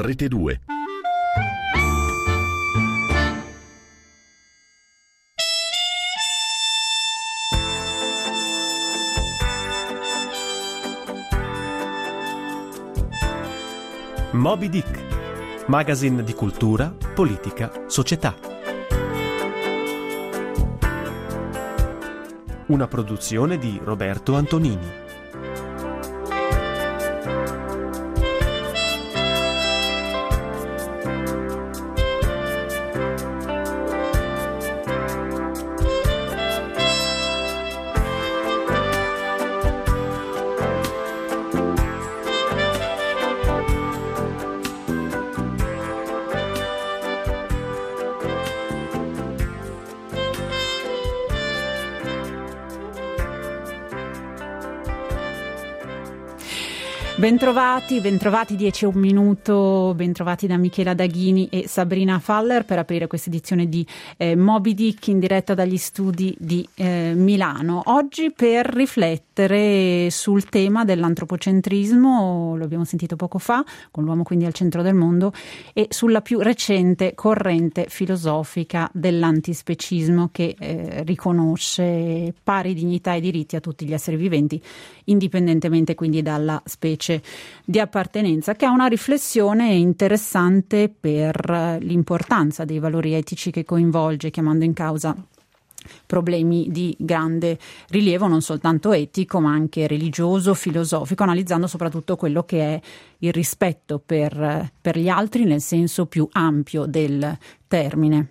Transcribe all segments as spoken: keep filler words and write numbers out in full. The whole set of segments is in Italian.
Rete due. Moby Dick, magazine di cultura, politica, società. Una produzione di Roberto Antonini. Bentrovati, bentrovati dieci e un minuto, bentrovati da Michela Daghini e Sabrina Faller per aprire questa edizione di eh, Moby Dick in diretta dagli studi di eh, Milano. Oggi per riflettere sul tema dell'antropocentrismo, lo abbiamo sentito poco fa, con l'uomo quindi al centro del mondo, e sulla più recente corrente filosofica dell'antispecismo che eh, riconosce pari dignità e diritti a tutti gli esseri viventi, indipendentemente quindi dalla specie di appartenenza, che ha una riflessione interessante per l'importanza dei valori etici che coinvolge, chiamando in causa problemi di grande rilievo non soltanto etico ma anche religioso, filosofico, analizzando soprattutto quello che è il rispetto per, per gli altri nel senso più ampio del termine.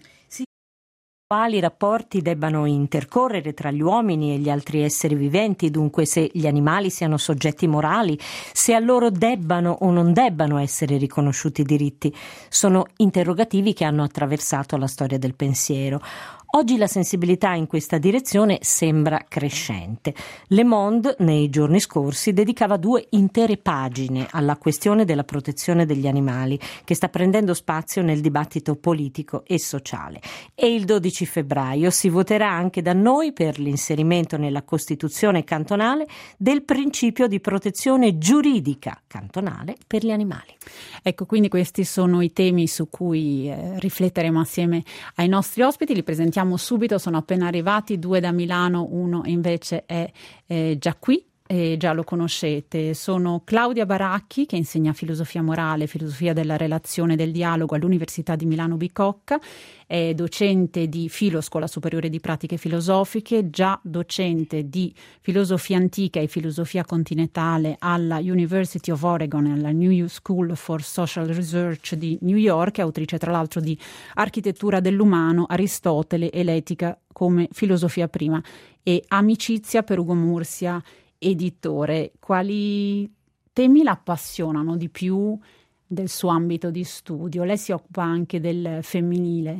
Quali rapporti debbano intercorrere tra gli uomini e gli altri esseri viventi, dunque se gli animali siano soggetti morali, se a loro debbano o non debbano essere riconosciuti diritti, sono interrogativi che hanno attraversato la storia del pensiero. Oggi la sensibilità in questa direzione sembra crescente. Le Monde, nei giorni scorsi, dedicava due intere pagine alla questione della protezione degli animali, che sta prendendo spazio nel dibattito politico e sociale. E il dodici febbraio si voterà anche da noi per l'inserimento nella Costituzione cantonale del principio di protezione giuridica cantonale per gli animali. Ecco, quindi questi sono i temi su cui eh, rifletteremo assieme ai nostri ospiti. Li presentiamo subito, sono appena arrivati, due da Milano, uno invece è eh, già qui. E già lo conoscete, sono Claudia Baracchi, che insegna filosofia morale, filosofia della relazione e del dialogo all'Università di Milano Bicocca, è docente di Filo, Scuola Superiore di Pratiche Filosofiche, già docente di filosofia antica e filosofia continentale alla University of Oregon e alla New School for Social Research di New York, è autrice tra l'altro di Architettura dell'umano, Aristotele e l'etica come filosofia prima, e Amicizia per Ugo Mursia, editore. Quali temi la appassionano di più del suo ambito di studio? Lei si occupa anche del femminile.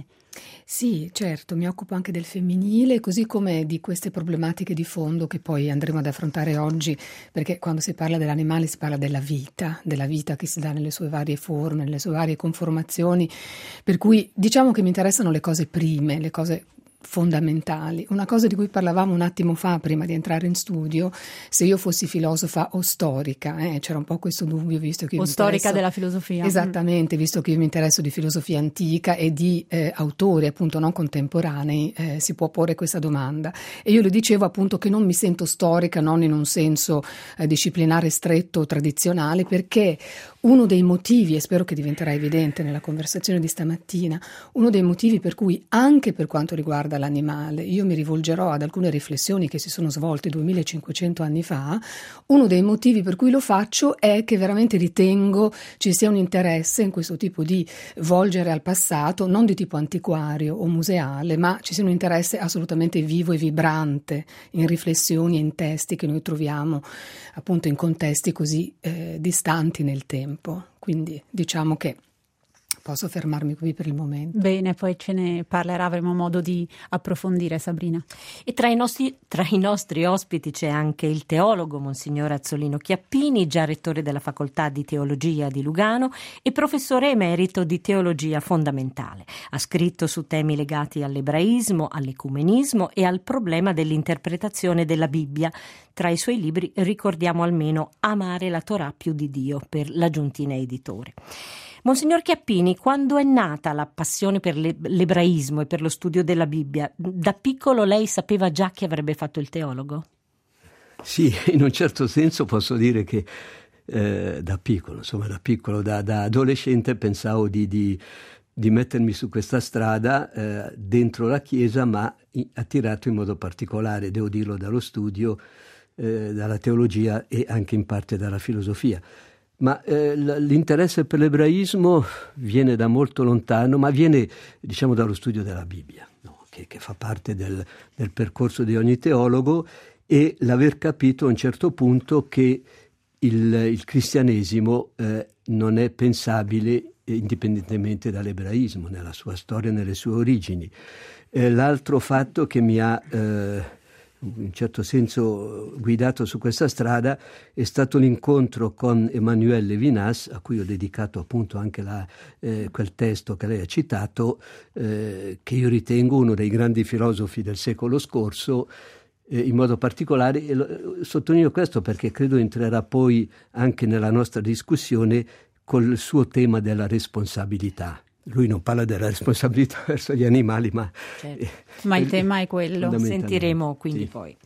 Sì, certo, mi occupo anche del femminile, così come di queste problematiche di fondo che poi andremo ad affrontare oggi, perché quando si parla dell'animale si parla della vita, della vita che si dà nelle sue varie forme, nelle sue varie conformazioni, per cui diciamo che mi interessano le cose prime, le cose fondamentali. Una cosa di cui parlavamo un attimo fa prima di entrare in studio, se io fossi filosofa o storica, eh, c'era un po' questo dubbio visto che io o mi storica della filosofia. Esattamente, visto che io mi interesso di filosofia antica e di eh, autori appunto non contemporanei, eh, si può porre questa domanda. E io le dicevo appunto che non mi sento storica, non in un senso eh, disciplinare stretto o tradizionale, perché uno dei motivi, e spero che diventerà evidente nella conversazione di stamattina, uno dei motivi per cui anche per quanto riguarda l'animale io mi rivolgerò ad alcune riflessioni che si sono svolte duemilacinquecento anni fa, uno dei motivi per cui lo faccio è che veramente ritengo ci sia un interesse in questo tipo di volgere al passato, non di tipo antiquario o museale, ma ci sia un interesse assolutamente vivo e vibrante in riflessioni e in testi che noi troviamo appunto in contesti così eh, distanti nel tempo. Quindi diciamo che posso fermarmi qui per il momento. Bene, poi ce ne parlerà, avremo modo di approfondire, Sabrina. E tra i nostri, tra i nostri ospiti c'è anche il teologo Monsignor Azzolino Chiappini, già rettore della Facoltà di Teologia di Lugano e professore emerito di Teologia fondamentale. Ha scritto su temi legati all'ebraismo, all'ecumenismo e al problema dell'interpretazione della Bibbia. Tra i suoi libri ricordiamo almeno Amare la Torah più di Dio per la Giuntina Editore. Monsignor Chiappini, quando è nata la passione per l'ebraismo e per lo studio della Bibbia, da piccolo lei sapeva già che avrebbe fatto il teologo? Sì, in un certo senso posso dire che eh, da piccolo, insomma da piccolo, da, da adolescente pensavo di, di, di mettermi su questa strada eh, dentro la Chiesa, ma attirato in modo particolare, devo dirlo, dallo studio, eh, dalla teologia e anche in parte dalla filosofia. Ma eh, l'interesse per l'ebraismo viene da molto lontano, ma viene, diciamo, dallo studio della Bibbia, no? che, che fa parte del, del percorso di ogni teologo, e l'aver capito a un certo punto che il, il cristianesimo eh, non è pensabile indipendentemente dall'ebraismo, nella sua storia, nelle sue origini. Eh, l'altro fatto che mi ha eh, in un certo senso guidato su questa strada è stato l'incontro con Emmanuel Levinas, a cui ho dedicato appunto anche la, eh, quel testo che lei ha citato, eh, che io ritengo uno dei grandi filosofi del secolo scorso, eh, in modo particolare, e lo, sottolineo questo perché credo entrerà poi anche nella nostra discussione col suo tema della responsabilità. Lui non parla della responsabilità verso gli animali, ma... Certo. Eh, ma il tema è quello. Sentiremo quindi sì. Poi.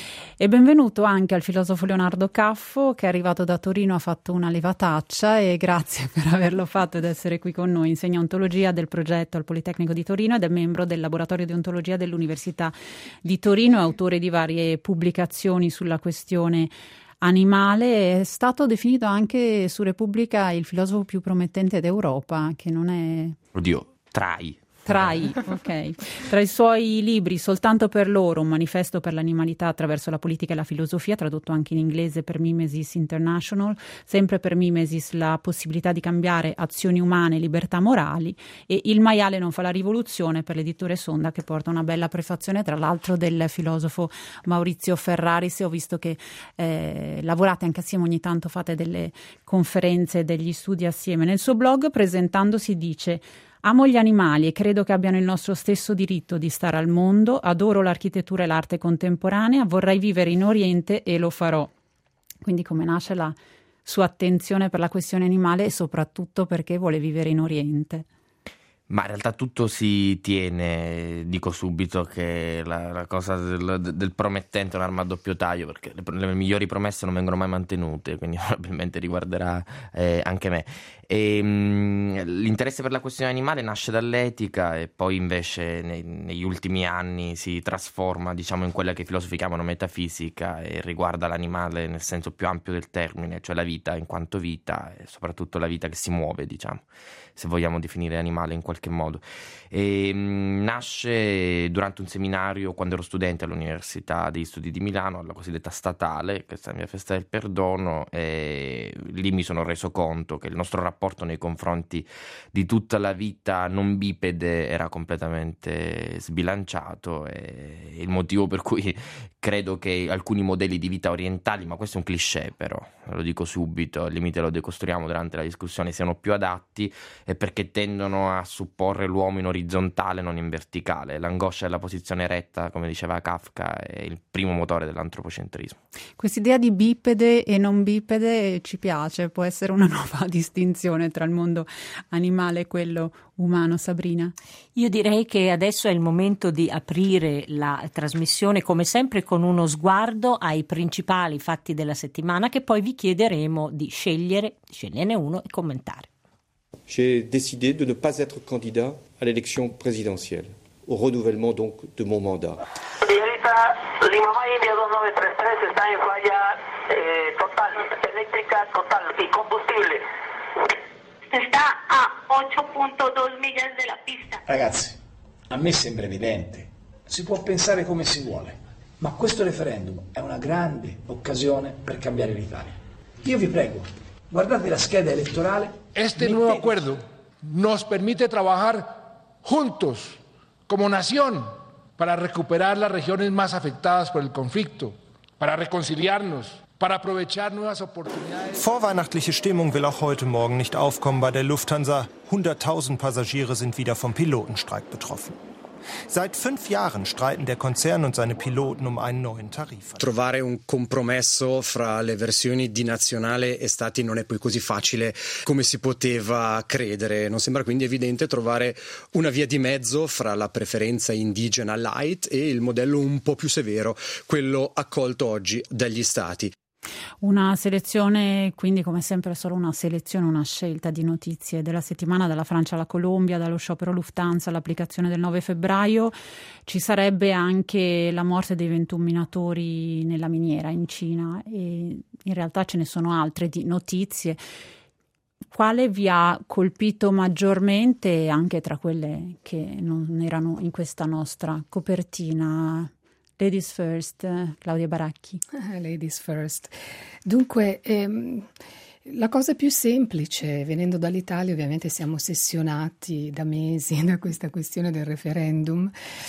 E benvenuto anche al filosofo Leonardo Caffo, che è arrivato da Torino, ha fatto una levataccia, e grazie per averlo fatto ed essere qui con noi. Insegna ontologia del progetto al Politecnico di Torino ed è membro del laboratorio di ontologia dell'Università di Torino, è autore di varie pubblicazioni sulla questione animale. È stato definito anche su Repubblica il filosofo più promettente d'Europa, che non è... Oddio, trai. Trai, ok. Tra i suoi libri Soltanto per loro, un manifesto per l'animalità attraverso la politica e la filosofia, tradotto anche in inglese per Mimesis International, sempre per Mimesis la possibilità di cambiare azioni umane, libertà morali, e Il maiale non fa la rivoluzione per l'editore Sonda, che porta una bella prefazione tra l'altro del filosofo Maurizio Ferraris. E ho visto che eh, lavorate anche assieme, ogni tanto fate delle conferenze, degli studi assieme. Nel suo blog, presentandosi, dice: amo gli animali e credo che abbiano il nostro stesso diritto di stare al mondo, adoro l'architettura e l'arte contemporanea, vorrei vivere in Oriente e lo farò. Quindi come nasce la sua attenzione per la questione animale e soprattutto perché vuole vivere in Oriente? Ma in realtà tutto si tiene, dico subito che la, la cosa del, del promettente è un'arma a doppio taglio, perché le, le migliori promesse non vengono mai mantenute, quindi probabilmente riguarderà eh, anche me. E, mh, l'interesse per la questione animale nasce dall'etica e poi invece nei, negli ultimi anni si trasforma, diciamo, in quella che i filosofi chiamano metafisica, e riguarda l'animale nel senso più ampio del termine, cioè la vita in quanto vita e soprattutto la vita che si muove, diciamo, se vogliamo definire animale in qualche modo. E, mh, nasce durante un seminario quando ero studente all'Università degli Studi di Milano, alla cosiddetta statale, che è la mia festa del perdono, e lì mi sono reso conto che il nostro rapporto nei confronti di tutta la vita non bipede era completamente sbilanciato, e il motivo per cui credo che alcuni modelli di vita orientali, ma questo è un cliché però, lo dico subito, al limite lo decostruiamo durante la discussione, siano più adatti è perché tendono a supporre l'uomo in orizzontale, non in verticale. L'angoscia della posizione eretta, come diceva Kafka, è il primo motore dell'antropocentrismo. Quest'idea di bipede e non bipede ci piace, può essere una nuova distinzione tra il mondo animale e quello umano. Sabrina? Io direi che adesso è il momento di aprire la trasmissione, come sempre, con uno sguardo ai principali fatti della settimana, che poi vi chiederemo di scegliere, sceglierne uno e commentare. J'ai décidé de ne pas être candidat à l'élection présidentielle, au renouvellement donc de mon mandat. Señorita Lima India dos nove tres tres está en falla eh, total, eléctrica total y combustible. Está a ocho punto dos millas della pista. Ragazzi, a me sembra evidente, si può pensare come si vuole, ma questo referendum è una grande occasione per cambiare l'Italia. Io vi prego, guardate la scheda elettorale. Este nuevo acuerdo nos permite trabajar juntos como nación para recuperar las regiones más afectadas por el conflicto, para reconciliarnos, para aprovechar nuevas oportunidades. Vorweihnachtliche Stimmung will auch heute Morgen nicht aufkommen bei der Lufthansa. hunderttausend Passagiere sind wieder vom Pilotenstreik betroffen. Seit fünf Jahren streiten der Konzern und seine Piloten um einen neuen Tarif. Trovare un compromesso fra le versioni di nazionale e stati non è poi così facile come si poteva credere. Non sembra quindi evidente trovare una via di mezzo fra la preferenza indigena light e il modello un po' più severo, quello accolto oggi dagli stati. Una selezione, quindi come sempre solo una selezione, una scelta di notizie della settimana, dalla Francia alla Colombia, dallo sciopero Lufthansa all'applicazione del nove febbraio. Ci sarebbe anche la morte dei ventuno minatori nella miniera in Cina e in realtà ce ne sono altre di notizie. Quale vi ha colpito maggiormente, anche tra quelle che non erano in questa nostra copertina? Ladies first, Claudia Baracchi. Ah, ladies first. Dunque, ehm, la cosa più semplice, venendo dall'Italia, ovviamente siamo ossessionati da mesi da questa questione del referendum.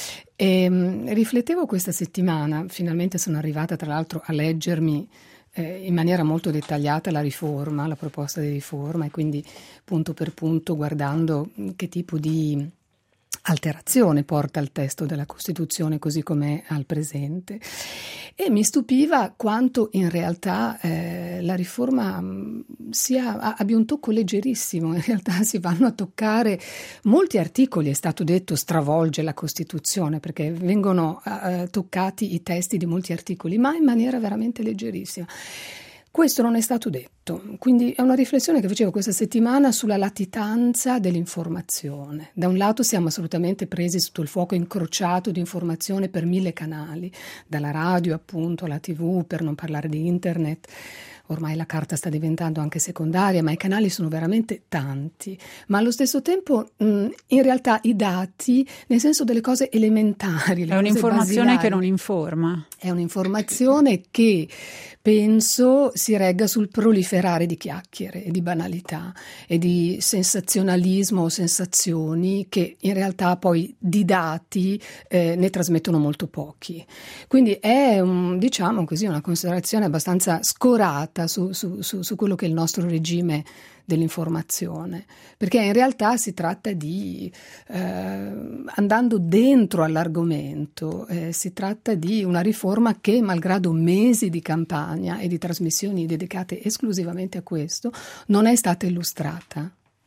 E, riflettevo questa settimana, finalmente sono arrivata tra l'altro a leggermi eh, in maniera molto dettagliata la riforma, la proposta di riforma, e quindi punto per punto guardando che tipo di alterazione porta il testo della Costituzione così com'è al presente, e mi stupiva quanto in realtà eh, la riforma sia, abbia un tocco leggerissimo. In realtà si vanno a toccare molti articoli, è stato detto stravolge la Costituzione, perché vengono eh, toccati i testi di molti articoli, ma in maniera veramente leggerissima. Questo non è stato detto, quindi è una riflessione che facevo questa settimana sulla latitanza dell'informazione. Da un lato siamo assolutamente presi sotto il fuoco incrociato di informazione per mille canali, dalla radio appunto alla tivù, per non parlare di internet. Ormai la carta sta diventando anche secondaria, ma i canali sono veramente tanti. Ma allo stesso tempo, mh, in realtà, i dati, nel senso delle cose elementari, le è cose un'informazione basilari, che non informa. È un'informazione che penso si regga sul proliferare di chiacchiere e di banalità e di sensazionalismo o sensazioni che in realtà poi di dati eh, ne trasmettono molto pochi. Quindi è un, diciamo così, una considerazione abbastanza scorata su, su, su, su quello che è il nostro regime dell'informazione, perché in realtà si tratta di, eh, andando dentro all'argomento, eh, si tratta di una riforma che, malgrado mesi di campagna e di trasmissioni dedicate esclusivamente a questo, non è stata illustrata.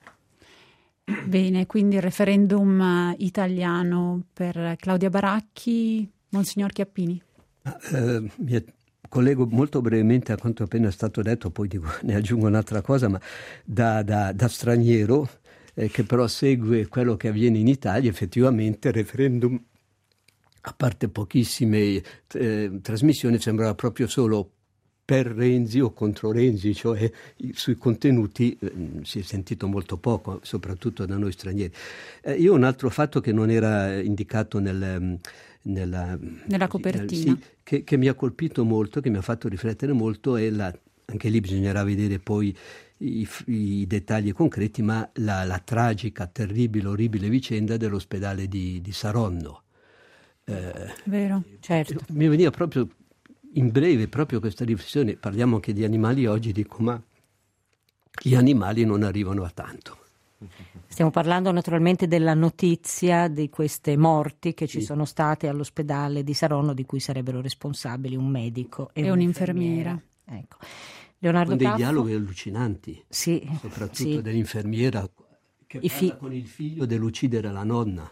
Bene, quindi il referendum italiano per Claudia Baracchi. Monsignor Chiappini. Uh, mi è collego molto brevemente a quanto appena è stato detto, poi dico, ne aggiungo un'altra cosa, ma da, da, da straniero eh, che però segue quello che avviene in Italia, effettivamente il referendum, a parte pochissime eh, trasmissioni, sembrava proprio solo per Renzi o contro Renzi, cioè sui contenuti eh, si è sentito molto poco, soprattutto da noi stranieri. Eh, io un altro fatto che non era indicato nel... Nella, nella copertina, sì, che, che mi ha colpito molto, che mi ha fatto riflettere molto, è la, anche lì bisognerà vedere poi i, i dettagli concreti, ma la, la tragica, terribile, orribile vicenda dell'ospedale di, di Saronno. Eh, Vero, certo. Mi veniva proprio in breve proprio questa riflessione. Parliamo anche di animali oggi, dico, ma gli animali non arrivano a tanto. Stiamo parlando naturalmente della notizia di queste morti che ci sì. sono state all'ospedale di Saronno, di cui sarebbero responsabili un medico e, e un'infermiera. un'infermiera. Ecco. Leonardo con dei Taffo. dialoghi allucinanti, sì, soprattutto sì. dell'infermiera che I parla fi- con il figlio dell'uccidere la nonna.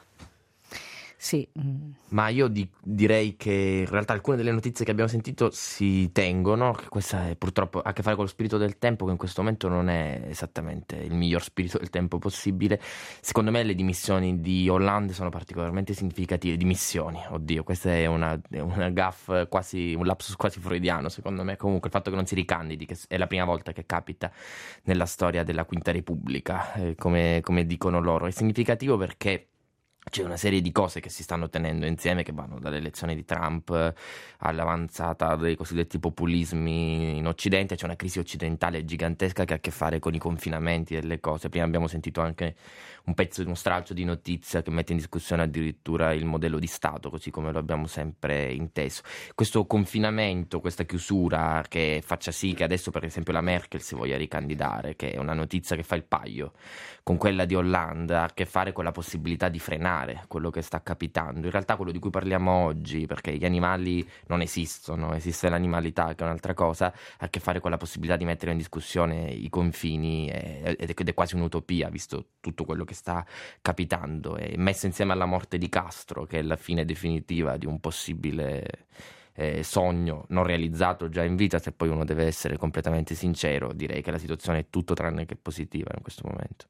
Sì. Ma io di- direi che in realtà alcune delle notizie che abbiamo sentito si tengono, che questa è, purtroppo ha a che fare con lo spirito del tempo, che in questo momento non è esattamente il miglior spirito del tempo possibile. Secondo me le dimissioni di Hollande sono particolarmente significative. Dimissioni, oddio, questa è una, è una gaffe, quasi un lapsus quasi freudiano secondo me. Comunque il fatto che non si ricandidi, che è la prima volta che capita nella storia della Quinta Repubblica, eh, come, come dicono loro, è significativo perché c'è una serie di cose che si stanno tenendo insieme, che vanno dall'elezione di Trump all'avanzata dei cosiddetti populismi in Occidente. C'è una crisi occidentale gigantesca che ha a che fare con i confinamenti delle cose. Prima abbiamo sentito anche un pezzo, uno stralcio di notizia che mette in discussione addirittura il modello di Stato, così come lo abbiamo sempre inteso. Questo confinamento, questa chiusura che faccia sì che adesso per esempio la Merkel si voglia ricandidare, che è una notizia che fa il paio con quella di Hollande, ha a che fare con la possibilità di frenare immaginare quello che sta capitando. In realtà quello di cui parliamo oggi, perché gli animali non esistono, esiste l'animalità che è un'altra cosa, ha a che fare con la possibilità di mettere in discussione i confini ed è quasi un'utopia visto tutto quello che sta capitando, e messo insieme alla morte di Castro, che è la fine definitiva di un possibile eh, sogno non realizzato già in vita. Se poi uno deve essere completamente sincero, direi che la situazione è tutto tranne che positiva in questo momento.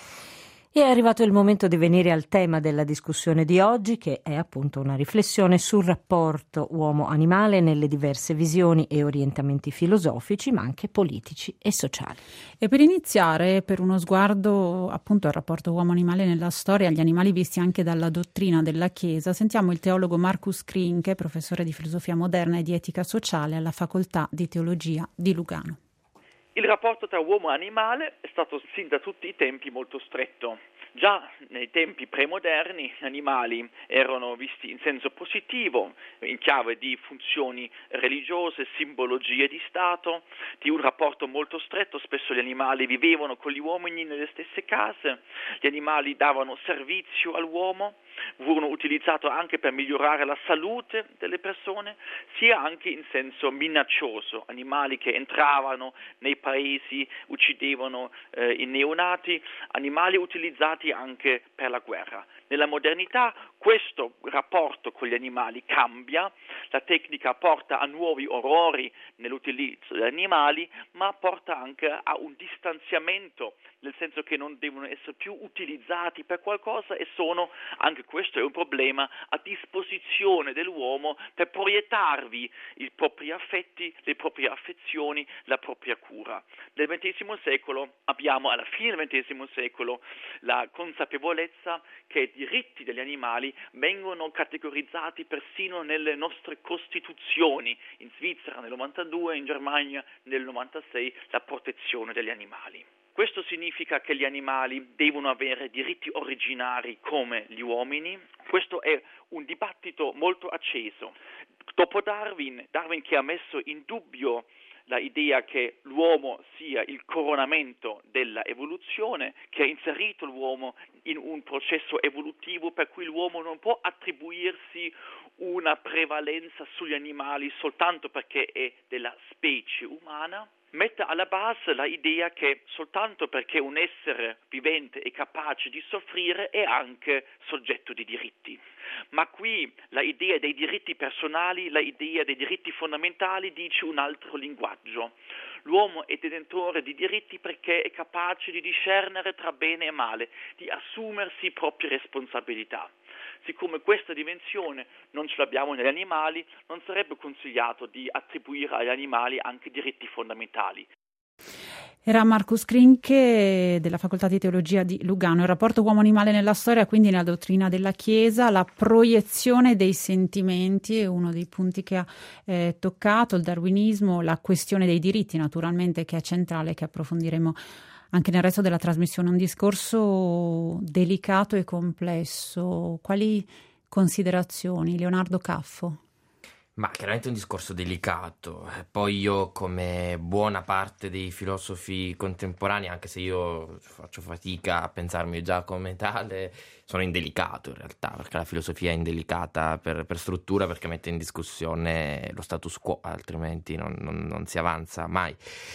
È arrivato il momento di venire al tema della discussione di oggi, che è appunto una riflessione sul rapporto uomo-animale nelle diverse visioni e orientamenti filosofici, ma anche politici e sociali. E per iniziare, per uno sguardo appunto al rapporto uomo-animale nella storia, agli animali visti anche dalla dottrina della Chiesa, sentiamo il teologo Marcus Krinke, professore di filosofia moderna e di etica sociale alla Facoltà di Teologia di Lugano. Il rapporto tra uomo e animale è stato sin da tutti i tempi molto stretto. Già nei tempi premoderni gli animali erano visti in senso positivo, in chiave di funzioni religiose, simbologie di Stato, di un rapporto molto stretto. Spesso gli animali vivevano con gli uomini nelle stesse case, gli animali davano servizio all'uomo, furono utilizzati anche per migliorare la salute delle persone, sia anche in senso minaccioso, animali che entravano nei paesi, uccidevano eh, i neonati, animali utilizzati anche per la guerra. Nella modernità questo rapporto con gli animali cambia, la tecnica porta a nuovi orrori nell'utilizzo degli animali, ma porta anche a un distanziamento, nel senso che non devono essere più utilizzati per qualcosa e sono, anche questo è un problema, a disposizione dell'uomo per proiettarvi i propri affetti, le proprie affezioni, la propria cura. Nel ventesimo secolo abbiamo, alla fine del ventesimo secolo, la consapevolezza che i diritti degli animali vengono categorizzati persino nelle nostre costituzioni, in Svizzera nel novantadue, in Germania nel novantasei, la protezione degli animali. Questo significa che gli animali devono avere diritti originari come gli uomini. Questo è un dibattito molto acceso. Dopo Darwin, Darwin che ha messo in dubbio la idea che l'uomo sia il coronamento della evoluzione, che ha inserito l'uomo in un processo evolutivo per cui l'uomo non può attribuirsi una prevalenza sugli animali soltanto perché è della specie umana, mette alla base la idea che soltanto perché un essere vivente è capace di soffrire è anche soggetto di diritti. Ma qui la idea dei diritti personali, la idea dei diritti fondamentali dice un altro linguaggio. L'uomo è detentore di diritti perché è capace di discernere tra bene e male, di assumersi proprie responsabilità. Siccome questa dimensione non ce l'abbiamo negli animali, non sarebbe consigliato di attribuire agli animali anche diritti fondamentali. Era Marcus Krinke della Facoltà di Teologia di Lugano. Il rapporto uomo-animale nella storia, quindi nella dottrina della Chiesa, la proiezione dei sentimenti è uno dei punti che ha eh, toccato, il darwinismo, la questione dei diritti naturalmente che è centrale, che approfondiremo anche nel resto della trasmissione. Un discorso delicato e complesso. Quali considerazioni, Leonardo Caffo? Ma chiaramente è un discorso delicato. Poi io, come buona parte dei filosofi contemporanei, anche se io faccio fatica a pensarmi già come tale, sono indelicato in realtà, perché la filosofia è indelicata per, per struttura, perché mette in discussione lo status quo, altrimenti non, non, non si avanza mai.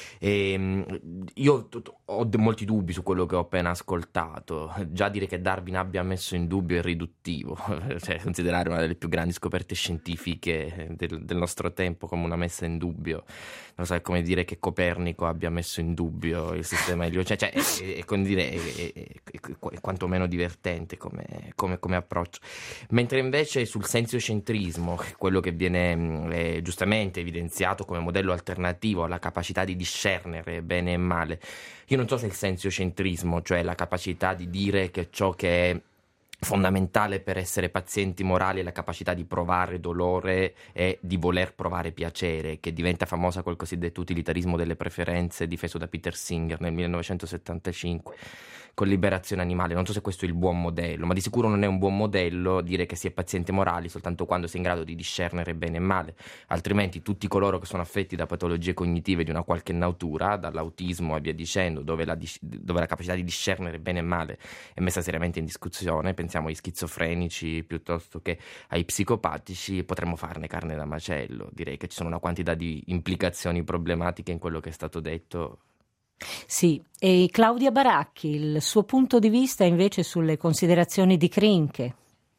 E io ho molti dubbi su quello che ho appena ascoltato. Già dire che Darwin abbia messo in dubbio è riduttivo, cioè considerare una delle più grandi scoperte scientifiche del, del nostro tempo come una messa in dubbio, non so, è come dire che Copernico abbia messo in dubbio il sistema eliocentro, cioè, cioè è, è, come dire, è, è, è, è quantomeno divertente come, come, come approccio. Mentre invece sul sensiocentrismo, quello che viene eh, giustamente evidenziato come modello alternativo alla capacità di discernere bene e male, io non so se il sensiocentrismo, cioè la capacità di dire che ciò che è fondamentale per essere pazienti morali è la capacità di provare dolore e di voler provare piacere, che diventa famosa col cosiddetto utilitarismo delle preferenze difeso da Peter Singer nel millenovecentosettantacinque con Liberazione animale. Non so se questo è il buon modello, ma di sicuro non è un buon modello dire che si è pazienti morali soltanto quando si è in grado di discernere bene e male, altrimenti tutti coloro che sono affetti da patologie cognitive di una qualche natura, dall'autismo e via dicendo, dove la, dove la capacità di discernere bene e male è messa seriamente in discussione, pensiamo pensiamo ai schizofrenici piuttosto che ai psicopatici, potremmo farne carne da macello. Direi che ci sono una quantità di implicazioni problematiche in quello che è stato detto. Sì, e Claudia Baracchi, il suo punto di vista invece sulle considerazioni di Krinke.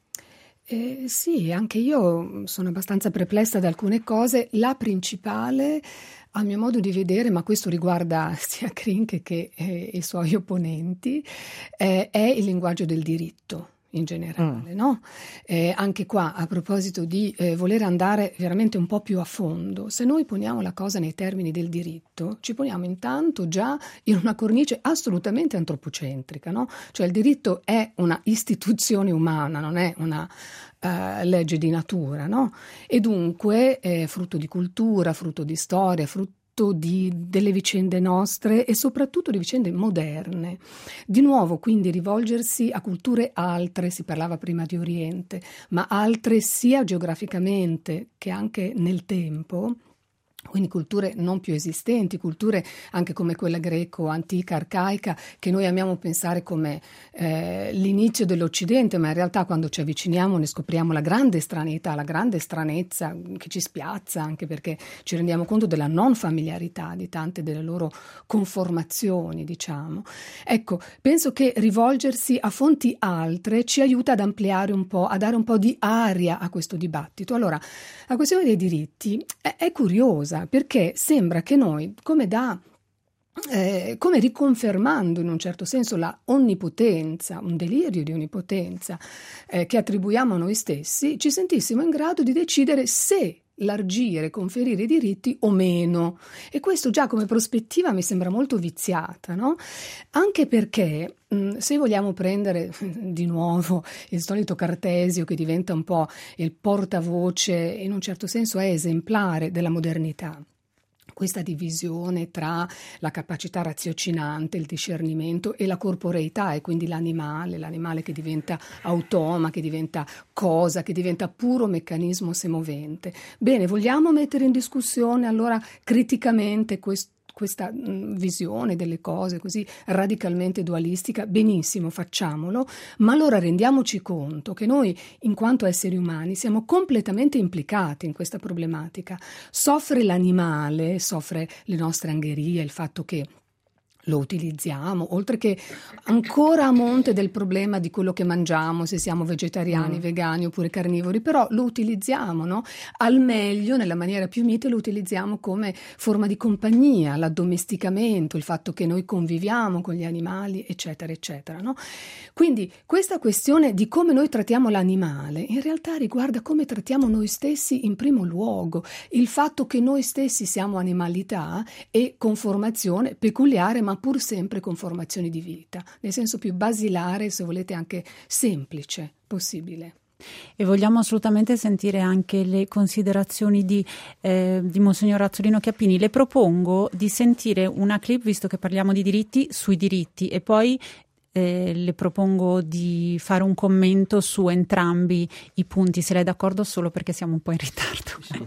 Eh, sì, anche io sono abbastanza perplessa da alcune cose. La principale, a mio modo di vedere, ma questo riguarda sia Krinke che eh, i suoi opponenti, eh, è il linguaggio del diritto in generale, mm. no? Eh, anche qua, a proposito di eh, voler andare veramente un po' più a fondo, se noi poniamo la cosa nei termini del diritto, ci poniamo intanto già in una cornice assolutamente antropocentrica, no? Cioè il diritto è una istituzione umana, non è una uh, legge di natura, no? E dunque è frutto di cultura, frutto di storia, frutto Di, delle vicende nostre e soprattutto di vicende moderne. Di nuovo quindi rivolgersi a culture altre, si parlava prima di Oriente, ma altre sia geograficamente che anche nel tempo, quindi culture non più esistenti, culture anche come quella greco, antica, arcaica, che noi amiamo pensare come eh, l'inizio dell'Occidente, ma in realtà quando ci avviciniamo ne scopriamo la grande stranità, la grande stranezza che ci spiazza, anche perché ci rendiamo conto della non familiarità di tante delle loro conformazioni, diciamo. Ecco, penso che rivolgersi a fonti altre ci aiuta ad ampliare un po', a dare un po' di aria a questo dibattito. Allora, la questione dei diritti è, è curiosa, perché sembra che noi, come da eh, come riconfermando in un certo senso la onnipotenza, un delirio di onnipotenza eh, che attribuiamo a noi stessi, ci sentissimo in grado di decidere se largire, conferire i diritti o meno. E questo già come prospettiva mi sembra molto viziata, no? Anche perché mh, se vogliamo prendere di nuovo il solito Cartesio, che diventa un po' il portavoce, in un certo senso è esemplare della modernità, questa divisione tra la capacità raziocinante, il discernimento e la corporeità, e quindi l'animale, l'animale che diventa automa, che diventa cosa, che diventa puro meccanismo semovente. Bene, vogliamo mettere in discussione allora criticamente questo questa mh, visione delle cose così radicalmente dualistica? Benissimo, facciamolo, ma allora rendiamoci conto che noi, in quanto esseri umani, siamo completamente implicati in questa problematica. Soffre l'animale, soffre le nostre angherie, il fatto che lo utilizziamo, oltre che ancora a monte del problema di quello che mangiamo, se siamo vegetariani, mm. vegani oppure carnivori, però lo utilizziamo, no? Al meglio, nella maniera più mite, lo utilizziamo come forma di compagnia, l'addomesticamento, il fatto che noi conviviamo con gli animali, eccetera, eccetera, no? Quindi questa questione di come noi trattiamo l'animale in realtà riguarda come trattiamo noi stessi in primo luogo, il fatto che noi stessi siamo animalità e conformazione peculiare, ma pur sempre con formazioni di vita, nel senso più basilare, se volete anche semplice possibile. E vogliamo assolutamente sentire anche le considerazioni di, eh, di Monsignor Azzolino Chiappini. Le propongo di sentire una clip, visto che parliamo di diritti, sui diritti, e poi eh, le propongo di fare un commento su entrambi i punti, se lei è d'accordo, solo perché siamo un po' in ritardo. Sì.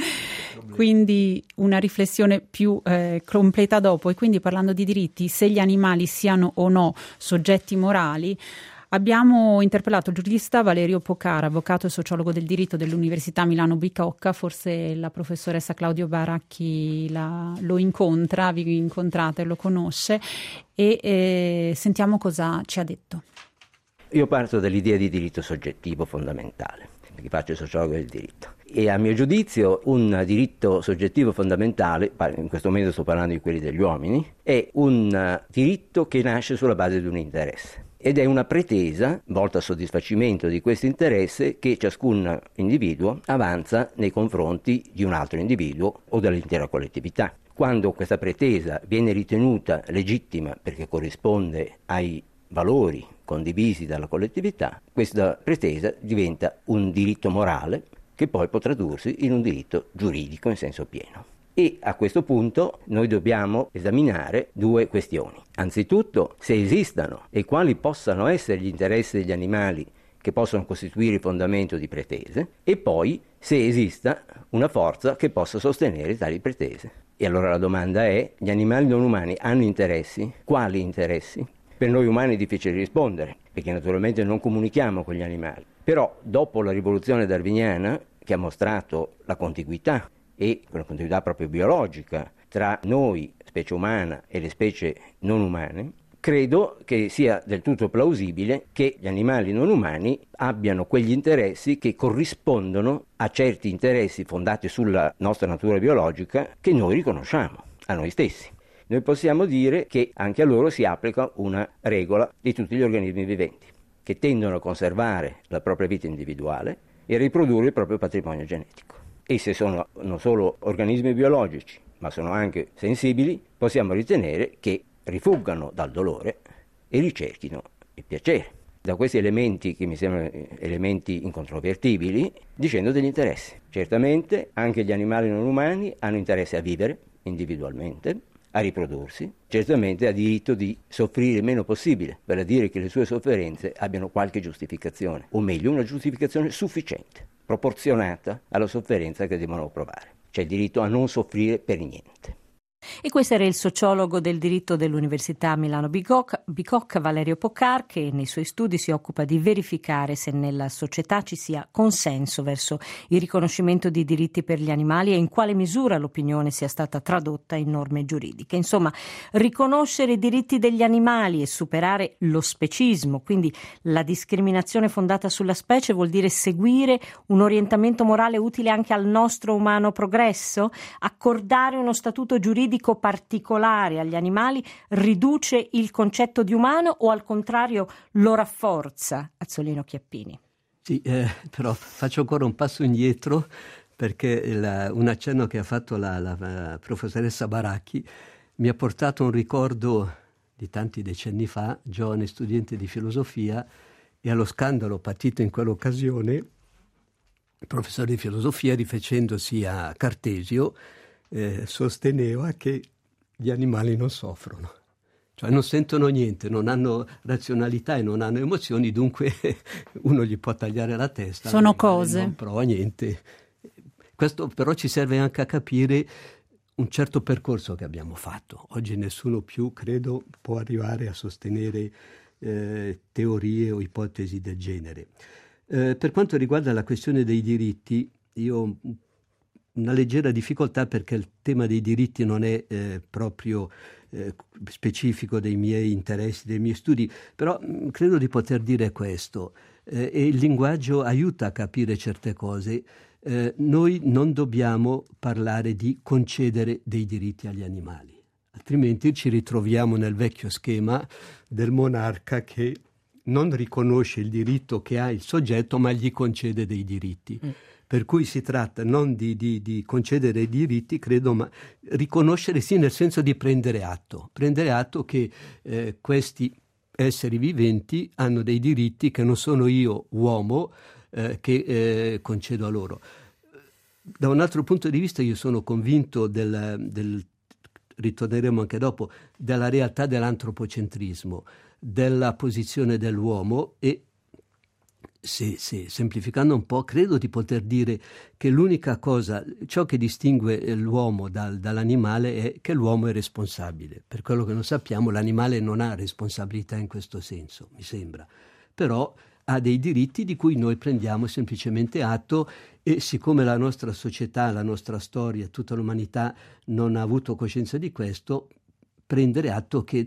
Quindi una riflessione più eh, completa dopo. E quindi, parlando di diritti, se gli animali siano o no soggetti morali, abbiamo interpellato il giurista Valerio Pocara, avvocato e sociologo del diritto dell'Università Milano Bicocca. Forse la professoressa Claudia Baracchi la, lo incontra, vi incontrate, lo conosce, e eh, sentiamo cosa ci ha detto. Io parto dall'idea di diritto soggettivo fondamentale, perché faccio il sociologo del diritto. E a mio giudizio un diritto soggettivo fondamentale, in questo momento sto parlando di quelli degli uomini, è un diritto che nasce sulla base di un interesse. Ed è una pretesa, volta al soddisfacimento di questo interesse, che ciascun individuo avanza nei confronti di un altro individuo o dell'intera collettività. Quando questa pretesa viene ritenuta legittima perché corrisponde ai valori condivisi dalla collettività, questa pretesa diventa un diritto morale che poi può tradursi in un diritto giuridico in senso pieno. E a questo punto noi dobbiamo esaminare due questioni. Anzitutto, se esistano e quali possano essere gli interessi degli animali che possono costituire il fondamento di pretese, e poi se esista una forza che possa sostenere tali pretese. E allora la domanda è: gli animali non umani hanno interessi? Quali interessi? Per noi umani è difficile rispondere, e che naturalmente non comunichiamo con gli animali. Però dopo la rivoluzione darwiniana, che ha mostrato la contiguità, e una contiguità proprio biologica, tra noi, specie umana, e le specie non umane, credo che sia del tutto plausibile che gli animali non umani abbiano quegli interessi che corrispondono a certi interessi fondati sulla nostra natura biologica che noi riconosciamo a noi stessi. Noi possiamo dire che anche a loro si applica una regola di tutti gli organismi viventi, che tendono a conservare la propria vita individuale e a riprodurre il proprio patrimonio genetico. E se sono non solo organismi biologici, ma sono anche sensibili, possiamo ritenere che rifuggano dal dolore e ricerchino il piacere. Da questi elementi, che mi sembrano elementi incontrovertibili, discendono degli interessi. Certamente anche gli animali non umani hanno interesse a vivere individualmente, a riprodursi, certamente ha diritto di soffrire il meno possibile, per dire che le sue sofferenze abbiano qualche giustificazione, o meglio una giustificazione sufficiente, proporzionata alla sofferenza che devono provare. C'è il diritto a non soffrire per niente. E questo era il sociologo del diritto dell'Università Milano Bicocca, Bicocca Valerio Poccar, che nei suoi studi si occupa di verificare se nella società ci sia consenso verso il riconoscimento di diritti per gli animali e in quale misura l'opinione sia stata tradotta in norme giuridiche. Insomma, riconoscere i diritti degli animali e superare lo specismo, quindi la discriminazione fondata sulla specie, vuol dire seguire un orientamento morale utile anche al nostro umano progresso, accordare uno statuto giuridico particolare agli animali riduce il concetto di umano o al contrario lo rafforza? Azzolino Chiappini. Sì, eh, però faccio ancora un passo indietro perché il, un accenno che ha fatto la, la, la professoressa Baracchi mi ha portato un ricordo di tanti decenni fa, giovane studente di filosofia, e allo scandalo partito in quell'occasione il professore di filosofia, rifacendosi a Cartesio, Eh, sosteneva che gli animali non soffrono, cioè non sentono niente, non hanno razionalità e non hanno emozioni, dunque uno gli può tagliare la testa, sono cose, non prova niente. Questo però ci serve anche a capire un certo percorso che abbiamo fatto. Oggi nessuno più, credo, può arrivare a sostenere eh, teorie o ipotesi del genere. Eh, per quanto riguarda la questione dei diritti, io una leggera difficoltà perché il tema dei diritti non è eh, proprio eh, specifico dei miei interessi, dei miei studi, però mh, credo di poter dire questo, eh, e il linguaggio aiuta a capire certe cose. Eh, noi non dobbiamo parlare di concedere dei diritti agli animali, altrimenti ci ritroviamo nel vecchio schema del monarca che non riconosce il diritto che ha il soggetto, ma gli concede dei diritti. Mm. Per cui si tratta non di, di, di concedere i diritti, credo, ma riconoscere sì nel senso di prendere atto. Prendere atto che eh, questi esseri viventi hanno dei diritti che non sono io, uomo, eh, che eh, concedo a loro. Da un altro punto di vista io sono convinto del, del ritorneremo anche dopo, della realtà dell'antropocentrismo, della posizione dell'uomo e Se, se, semplificando un po', credo di poter dire che l'unica cosa, ciò che distingue l'uomo dal, dall'animale è che l'uomo è responsabile. Per quello che non sappiamo, l'animale non ha responsabilità in questo senso, mi sembra. Però ha dei diritti di cui noi prendiamo semplicemente atto e siccome la nostra società, la nostra storia, tutta l'umanità non ha avuto coscienza di questo, prendere atto che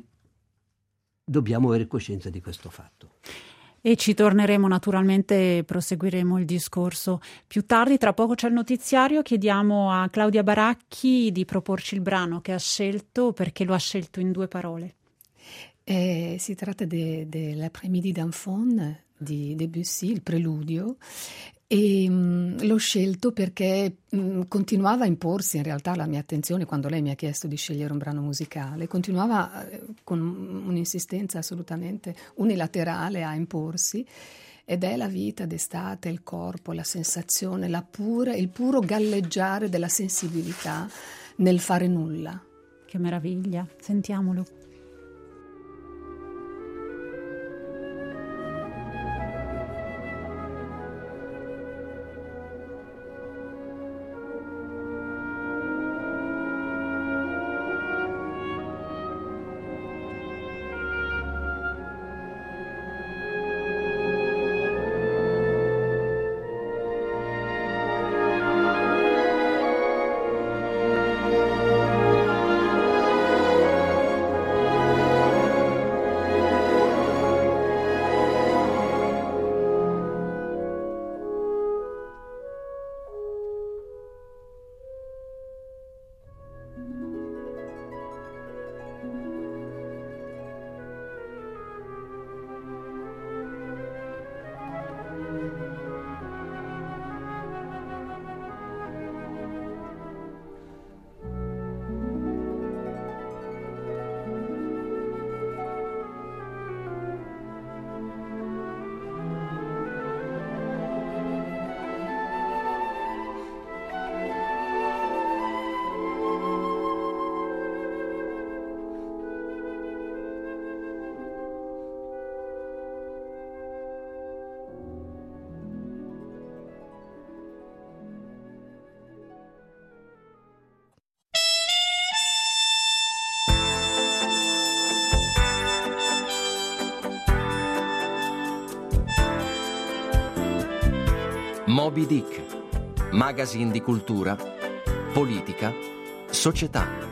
dobbiamo avere coscienza di questo fatto. E ci torneremo naturalmente, proseguiremo il discorso più tardi. Tra poco c'è il notiziario, chiediamo a Claudia Baracchi di proporci il brano che ha scelto, perché lo ha scelto in due parole. Eh, si tratta de, de L'après-midi d'enfant di Debussy, il preludio, e mh, l'ho scelto perché mh, continuava a imporsi in realtà la mia attenzione quando lei mi ha chiesto di scegliere un brano musicale, continuava eh, con un'insistenza assolutamente unilaterale a imporsi, ed è la vita d'estate, il corpo, la sensazione, la pura, il puro galleggiare della sensibilità nel fare nulla. Che meraviglia, sentiamolo. Moby Dick, magazine di cultura, politica, società.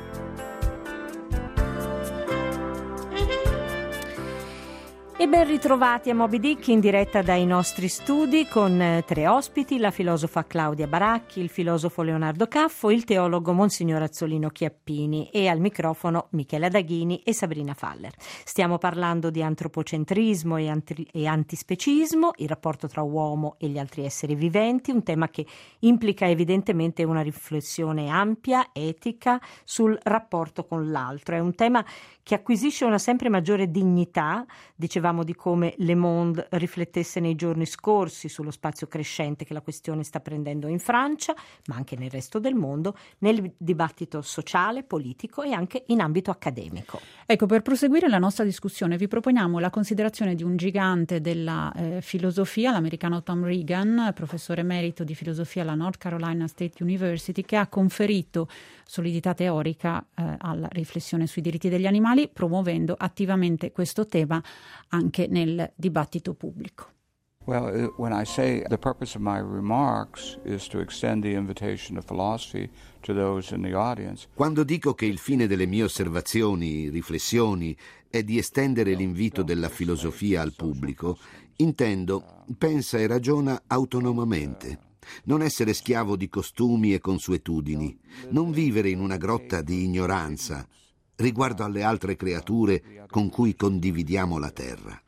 E ben ritrovati a Moby Dick in diretta dai nostri studi con eh, tre ospiti, la filosofa Claudia Baracchi, il filosofo Leonardo Caffo, il teologo Monsignor Azzolino Chiappini e al microfono Michela Daghini e Sabrina Faller. Stiamo parlando di antropocentrismo e, anti- e antispecismo, il rapporto tra uomo e gli altri esseri viventi, un tema che implica evidentemente una riflessione ampia, etica, sul rapporto con l'altro. È un tema che acquisisce una sempre maggiore dignità, dicevamo di come Le Monde riflettesse nei giorni scorsi sullo spazio crescente che la questione sta prendendo in Francia, ma anche nel resto del mondo, nel dibattito sociale, politico e anche in ambito accademico. Ecco, per proseguire la nostra discussione vi proponiamo la considerazione di un gigante della eh, filosofia, l'americano Tom Regan, professore emerito di filosofia alla North Carolina State University, che ha conferito solidità teorica eh, alla riflessione sui diritti degli animali, promuovendo attivamente questo tema anche nel dibattito pubblico. Well, when I say the purpose of my remarks is to extend the invitation of philosophy to those in the audience. Quando dico che il fine delle mie osservazioni, riflessioni, è di estendere l'invito della filosofia al pubblico, intendo pensa e ragiona autonomamente. Non essere schiavo di costumi e consuetudini, non vivere in una grotta di ignoranza riguardo alle altre creature con cui condividiamo la terra.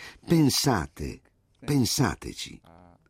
Pensate, pensateci.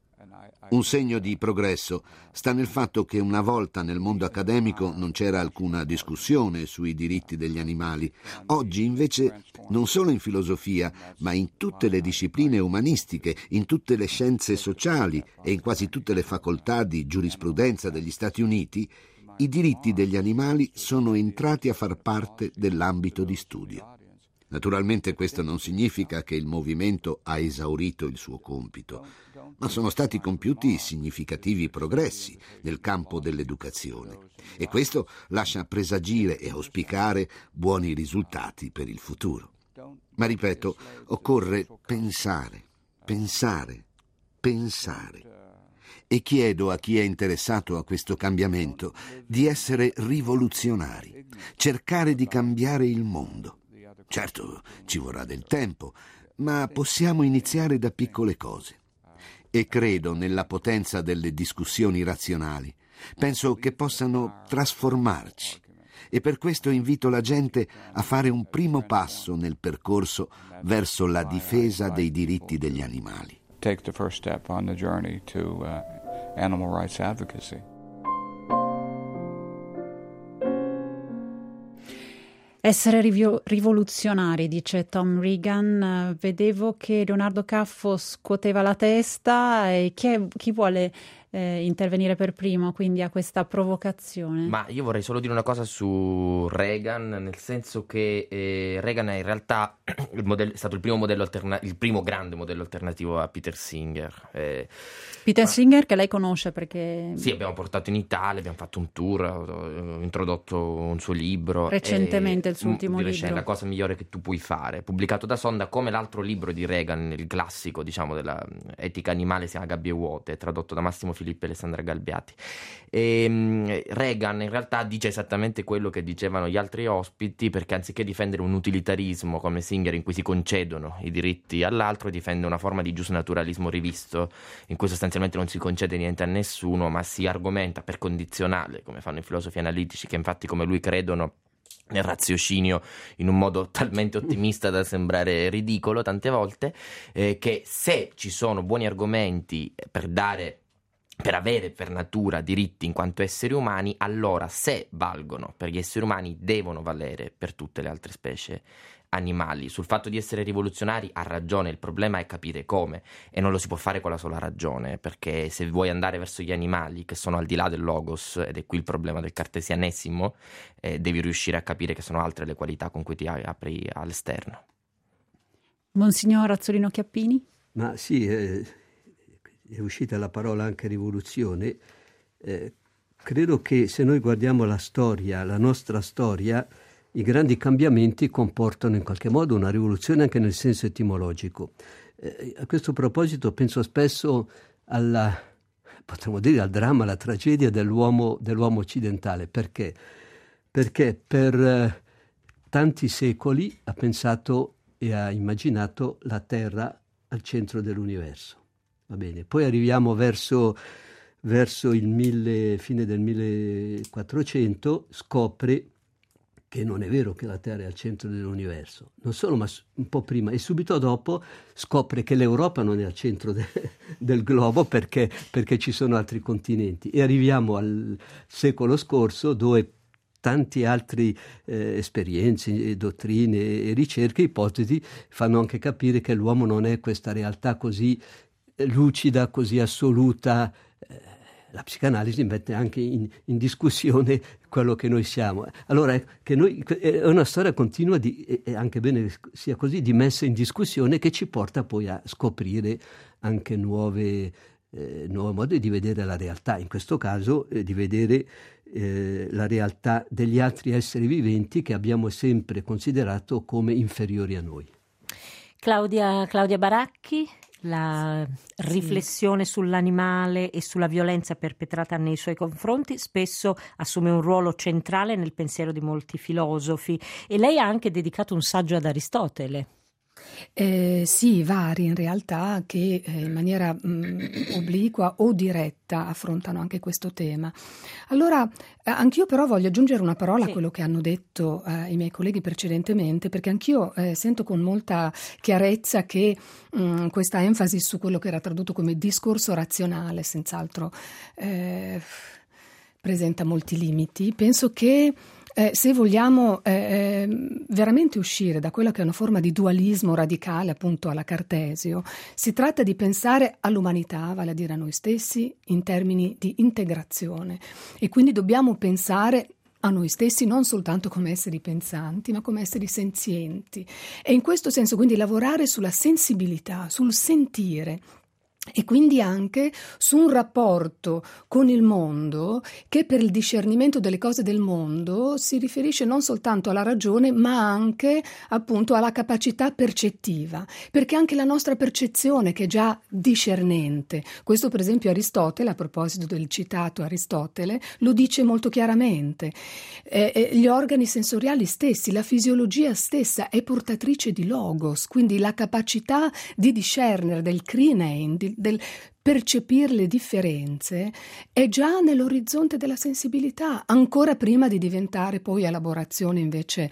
Un segno di progresso sta nel fatto che una volta nel mondo accademico non c'era alcuna discussione sui diritti degli animali. Oggi invece, non solo in filosofia, ma in tutte le discipline umanistiche, in tutte le scienze sociali e in quasi tutte le facoltà di giurisprudenza degli Stati Uniti, i diritti degli animali sono entrati a far parte dell'ambito di studio. Naturalmente questo non significa che il movimento ha esaurito il suo compito, ma sono stati compiuti significativi progressi nel campo dell'educazione e questo lascia presagire e auspicare buoni risultati per il futuro. Ma ripeto, occorre pensare, pensare, pensare. E chiedo a chi è interessato a questo cambiamento di essere rivoluzionari, cercare di cambiare il mondo. Certo, ci vorrà del tempo, ma possiamo iniziare da piccole cose. E credo nella potenza delle discussioni razionali. Penso che possano trasformarci. E per questo invito la gente a fare un primo passo nel percorso verso la difesa dei diritti degli animali. Take the first step on the journey to uh, animal rights advocacy. Essere rivio- rivoluzionari, dice Tom Regan. Vedevo che Leonardo Caffo scuoteva la testa. E chi, è, chi vuole eh, intervenire per primo quindi a questa provocazione? Ma io vorrei solo dire una cosa su Reagan, nel senso che eh, Reagan è in realtà il modello, è stato il primo modello alterna- il primo grande modello alternativo a Peter Singer. Eh, Peter ma... Singer, che lei conosce perché... Sì, abbiamo portato in Italia, abbiamo fatto un tour, ho introdotto un suo libro. Recentemente e, il suo ultimo libro. libro. È la cosa migliore che tu puoi fare, pubblicato da Sonda, come l'altro libro di Reagan, il classico, diciamo, della etica animale, si chiama Gabbie vuote, tradotto da Massimo Filippo e Alessandra Galbiati. E, Reagan in realtà dice esattamente quello che dicevano gli altri ospiti, perché anziché difendere un utilitarismo come Singer in cui si concedono i diritti all'altro, difende una forma di giusnaturalismo rivisto in cui sostanzialmente non si concede niente a nessuno, ma si argomenta per condizionale, come fanno i filosofi analitici, che infatti come lui credono nel raziocinio in un modo talmente ottimista da sembrare ridicolo tante volte, eh, che se ci sono buoni argomenti per dare per avere per natura diritti in quanto esseri umani, allora se valgono per gli esseri umani devono valere per tutte le altre specie animali. Sul fatto di essere rivoluzionari ha ragione, il problema è capire come, e non lo si può fare con la sola ragione, perché se vuoi andare verso gli animali che sono al di là del logos, ed è qui il problema del cartesianesimo, eh, devi riuscire a capire che sono altre le qualità con cui ti apri all'esterno. Monsignor Azzolino Chiappini? Ma sì, eh, è uscita la parola anche rivoluzione. Eh, credo che se noi guardiamo la storia, la nostra storia, i grandi cambiamenti comportano in qualche modo una rivoluzione anche nel senso etimologico. Eh, a questo proposito penso spesso alla potremmo dire al dramma, alla tragedia dell'uomo, dell'uomo occidentale. Perché? Perché per eh, tanti secoli ha pensato e ha immaginato la Terra al centro dell'universo. Va bene, poi arriviamo verso, verso il mille, fine del millequattrocento, scopre che non è vero che la Terra è al centro dell'universo, non solo, ma un po' prima e subito dopo scopre che l'Europa non è al centro de, del globo perché, perché ci sono altri continenti, e arriviamo al secolo scorso dove tanti altri eh, esperienze, dottrine e ricerche, ipotesi fanno anche capire che l'uomo non è questa realtà così lucida, così assoluta. Eh, la psicanalisi mette anche in, in discussione quello che noi siamo. Allora che noi, è una storia continua, di, è anche bene sia così, di messa in discussione, che ci porta poi a scoprire anche nuove, eh, nuovi modi di vedere la realtà, in questo caso eh, di vedere eh, la realtà degli altri esseri viventi che abbiamo sempre considerato come inferiori a noi. Claudia, Claudia Baracchi, la riflessione sì. sull'animale e sulla violenza perpetrata nei suoi confronti spesso assume un ruolo centrale nel pensiero di molti filosofi, e lei ha anche dedicato un saggio ad Aristotele. Eh, sì, vari in realtà, che eh, in maniera mh, obliqua o diretta affrontano anche questo tema. Allora, eh, anch'io però voglio aggiungere una parola sì. a quello che hanno detto eh, i miei colleghi precedentemente, perché anch'io eh, sento con molta chiarezza che mh, questa enfasi su quello che era tradotto come discorso razionale, senz'altro eh, presenta molti limiti. Penso che Eh, se vogliamo eh, veramente uscire da quella che è una forma di dualismo radicale, appunto alla Cartesio, si tratta di pensare all'umanità, vale a dire a noi stessi, in termini di integrazione, e quindi dobbiamo pensare a noi stessi non soltanto come esseri pensanti, ma come esseri senzienti, e in questo senso quindi lavorare sulla sensibilità, sul sentire, e quindi anche su un rapporto con il mondo che per il discernimento delle cose del mondo si riferisce non soltanto alla ragione, ma anche appunto alla capacità percettiva, perché anche la nostra percezione, che è già discernente, questo per esempio Aristotele, a proposito del citato Aristotele, lo dice molto chiaramente, eh, eh, gli organi sensoriali stessi, la fisiologia stessa è portatrice di logos, quindi la capacità di discernere, del krinein, di del percepire le differenze, è già nell'orizzonte della sensibilità, ancora prima di diventare poi elaborazione invece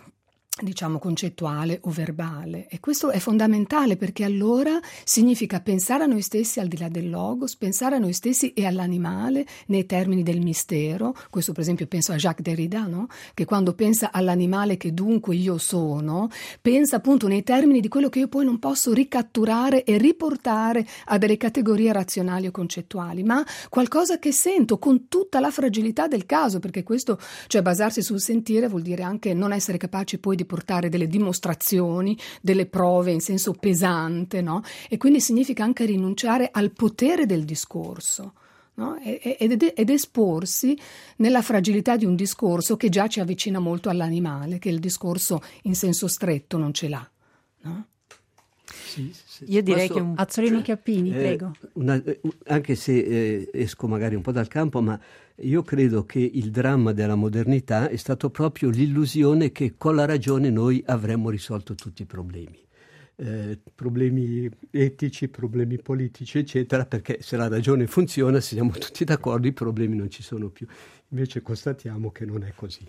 diciamo concettuale o verbale, e questo è fondamentale, perché allora significa pensare a noi stessi al di là del logos, pensare a noi stessi e all'animale nei termini del mistero. Questo per esempio penso a Jacques Derrida, no? Che quando pensa all'animale che dunque io sono, pensa appunto nei termini di quello che io poi non posso ricatturare e riportare a delle categorie razionali o concettuali, ma qualcosa che sento con tutta la fragilità del caso, perché questo, cioè basarsi sul sentire, vuol dire anche non essere capaci poi di portare delle dimostrazioni, delle prove in senso pesante, no? E quindi significa anche rinunciare al potere del discorso, no? ed, ed esporsi nella fragilità di un discorso che già ci avvicina molto all'animale, che il discorso in senso stretto non ce l'ha, no? Sì, sì. Io direi Posso, che un Azzolino Chiappini, eh, prego. Una, anche se eh, esco magari un po' dal campo, ma io credo che il dramma della modernità è stato proprio l'illusione che con la ragione noi avremmo risolto tutti i problemi. Eh, problemi etici, problemi politici, eccetera, perché se la ragione funziona, se siamo tutti d'accordo, i problemi non ci sono più. Invece constatiamo che non è così.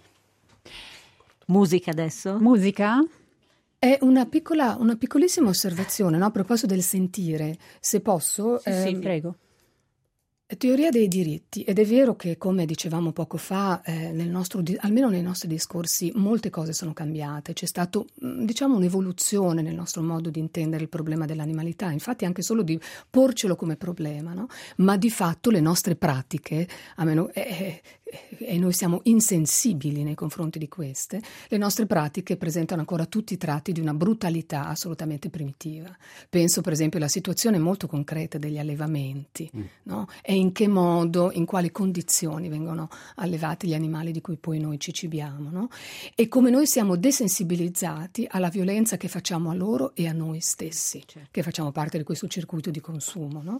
Musica adesso? Musica? È una piccola, una piccolissima osservazione, no? A proposito del sentire, se posso. Sì, ehm, sì, prego. Teoria dei diritti, ed è vero che, come dicevamo poco fa, eh, nel nostro, almeno nei nostri discorsi molte cose sono cambiate, c'è stato diciamo un'evoluzione nel nostro modo di intendere il problema dell'animalità, infatti anche solo di porcelo come problema, no? Ma di fatto le nostre pratiche, a meno, eh, e noi siamo insensibili nei confronti di queste, le nostre pratiche presentano ancora tutti i tratti di una brutalità assolutamente primitiva. Penso per esempio alla situazione molto concreta degli allevamenti, mm. no? E in che modo, in quali condizioni vengono allevati gli animali di cui poi noi ci cibiamo, no? E come noi siamo desensibilizzati alla violenza che facciamo a loro e a noi stessi, certo. Che facciamo parte di questo circuito di consumo, no?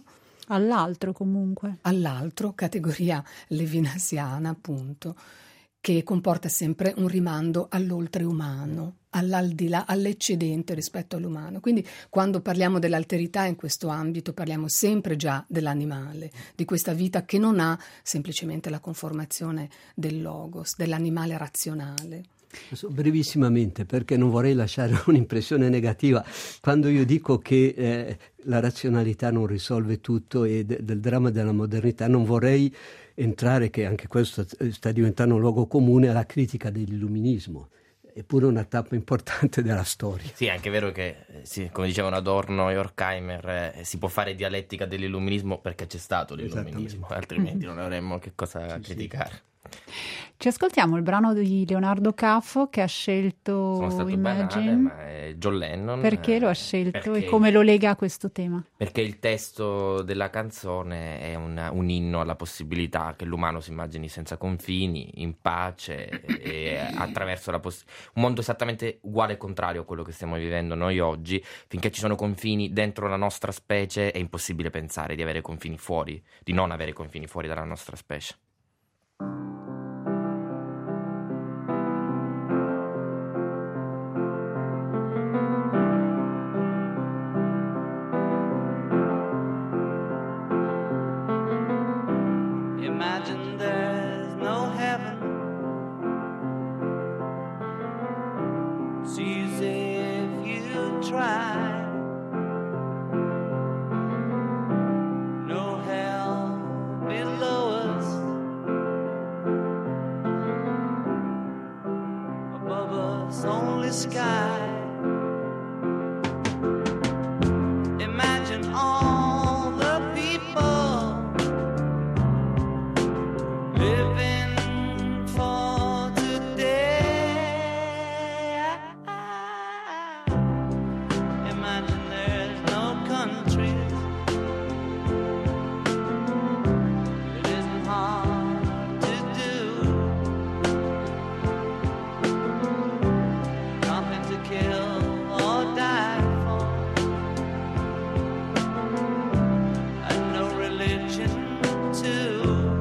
All'altro comunque. All'altro, categoria levinasiana appunto, che comporta sempre un rimando all'oltreumano, all'aldilà, all'eccedente rispetto all'umano. Quindi quando parliamo dell'alterità in questo ambito parliamo sempre già dell'animale, di questa vita che non ha semplicemente la conformazione del logos, dell'animale razionale. Brevissimamente, perché non vorrei lasciare un'impressione negativa, quando io dico che eh, la razionalità non risolve tutto e de- del dramma della modernità, non vorrei entrare, che anche questo sta diventando un luogo comune, alla critica dell'illuminismo. Eppure una tappa importante della storia. Sì, è anche vero che, sì, come dicevano Adorno e Horkheimer, eh, si può fare dialettica dell'illuminismo perché c'è stato l'illuminismo, altrimenti non avremmo che cosa sì, criticare. Sì. Ci ascoltiamo il brano di Leonardo Caffo che ha scelto Sono stato Imagine. Banale, ma è John Lennon. Perché lo ha scelto perché, e come lo lega a questo tema? Perché il testo della canzone è una, un inno alla possibilità che l'umano si immagini senza confini, in pace e attraverso la poss- un mondo esattamente uguale e contrario a quello che stiamo vivendo noi oggi. Finché ci sono confini dentro la nostra specie è impossibile pensare di avere confini fuori, di non avere confini fuori dalla nostra specie. Imagine there's no heaven. It's easy if you try. No hell below us. Above us only sky. Imagine all the people living for today. Imagine there's no countries. It isn't hard to do. Nothing to kill or die for. And no religion too.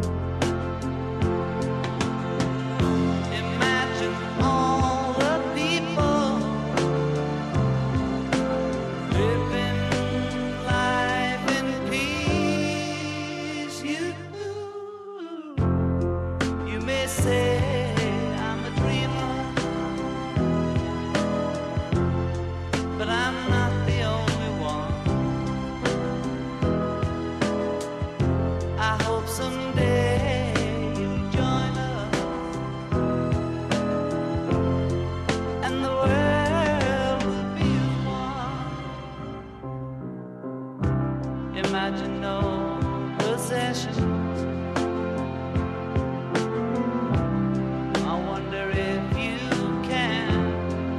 Imagine no possessions. I wonder if you can.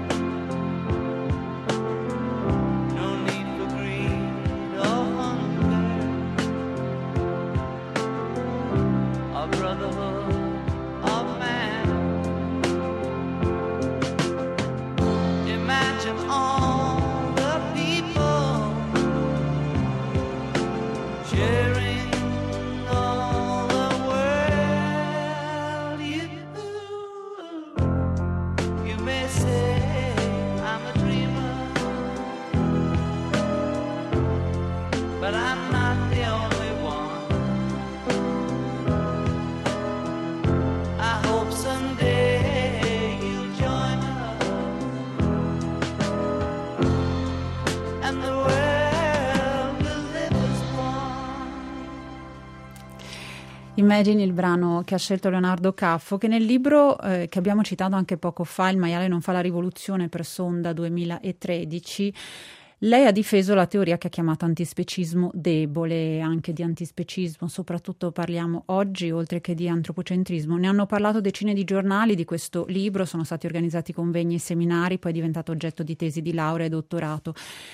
No need for greed or hunger, or brotherhood of man. Imagine all the people sharing all the world. You, you may say I'm a dreamer, but I'm not the only one. I hope someday you'll join us, and the world Imagine, il brano che ha scelto Leonardo Caffo, che nel libro eh, che abbiamo citato anche poco fa, Il maiale non fa la rivoluzione, per Sonda duemilatredici, lei ha difeso la teoria che ha chiamato antispecismo debole, anche di antispecismo, soprattutto parliamo oggi, oltre che di antropocentrismo. Ne hanno parlato decine di giornali di questo libro, sono stati organizzati convegni e seminari, poi è diventato oggetto di tesi di laurea e dottorato.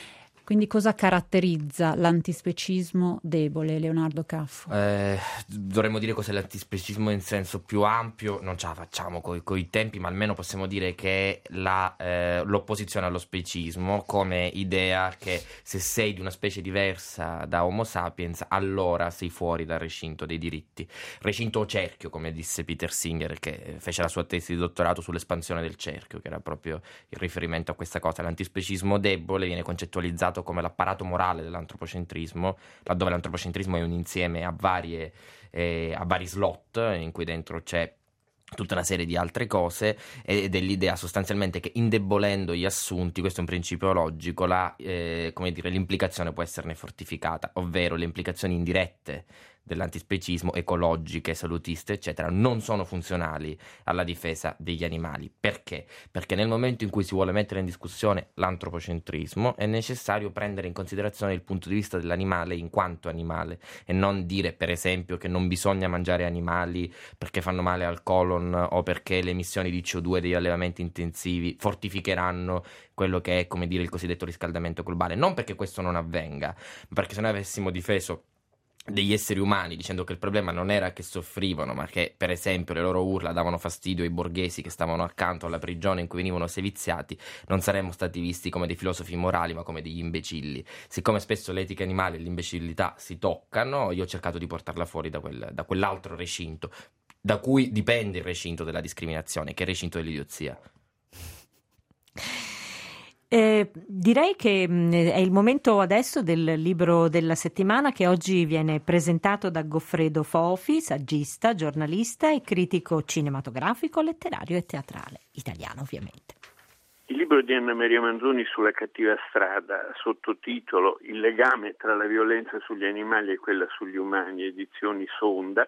Quindi cosa caratterizza l'antispecismo debole, Leonardo Caffo? Eh, dovremmo dire cos'è l'antispecismo in senso più ampio, non ce la facciamo coi, coi tempi, ma almeno possiamo dire che è la, eh, l'opposizione allo specismo come idea che se sei di una specie diversa da Homo sapiens, allora sei fuori dal recinto dei diritti. Recinto o cerchio, come disse Peter Singer, che fece la sua tesi di dottorato sull'espansione del cerchio, che era proprio il riferimento a questa cosa. L'antispecismo debole viene concettualizzato come l'apparato morale dell'antropocentrismo, laddove l'antropocentrismo è un insieme a varie eh, a vari slot in cui dentro c'è tutta una serie di altre cose, ed è l'idea sostanzialmente che indebolendo gli assunti, questo è un principio logico, la, eh, come dire, l'implicazione può esserne fortificata, ovvero le implicazioni indirette dell'antispecismo, ecologiche, salutiste, eccetera, non sono funzionali alla difesa degli animali. Perché? Perché nel momento in cui si vuole mettere in discussione l'antropocentrismo è necessario prendere in considerazione il punto di vista dell'animale in quanto animale e non dire, per esempio, che non bisogna mangiare animali perché fanno male al colon o perché le emissioni di C O due degli allevamenti intensivi fortificheranno quello che è, come dire, il cosiddetto riscaldamento globale. Non perché questo non avvenga, ma perché se noi avessimo difeso degli esseri umani dicendo che il problema non era che soffrivano, ma che per esempio le loro urla davano fastidio ai borghesi che stavano accanto alla prigione in cui venivano seviziati, non saremmo stati visti come dei filosofi morali ma come degli imbecilli. Siccome spesso l'etica animale e l'imbecillità si toccano, io ho cercato di portarla fuori da, quel, da quell'altro recinto da cui dipende il recinto della discriminazione, che è il recinto dell'idiozia. Eh, direi che mh, è il momento adesso del libro della settimana, che oggi viene presentato da Goffredo Fofi, saggista, giornalista e critico cinematografico, letterario e teatrale, italiano ovviamente. Il libro di Anna Maria Manzoni sulla cattiva strada, sottotitolo Il legame tra la violenza sugli animali e quella sugli umani, edizioni Sonda,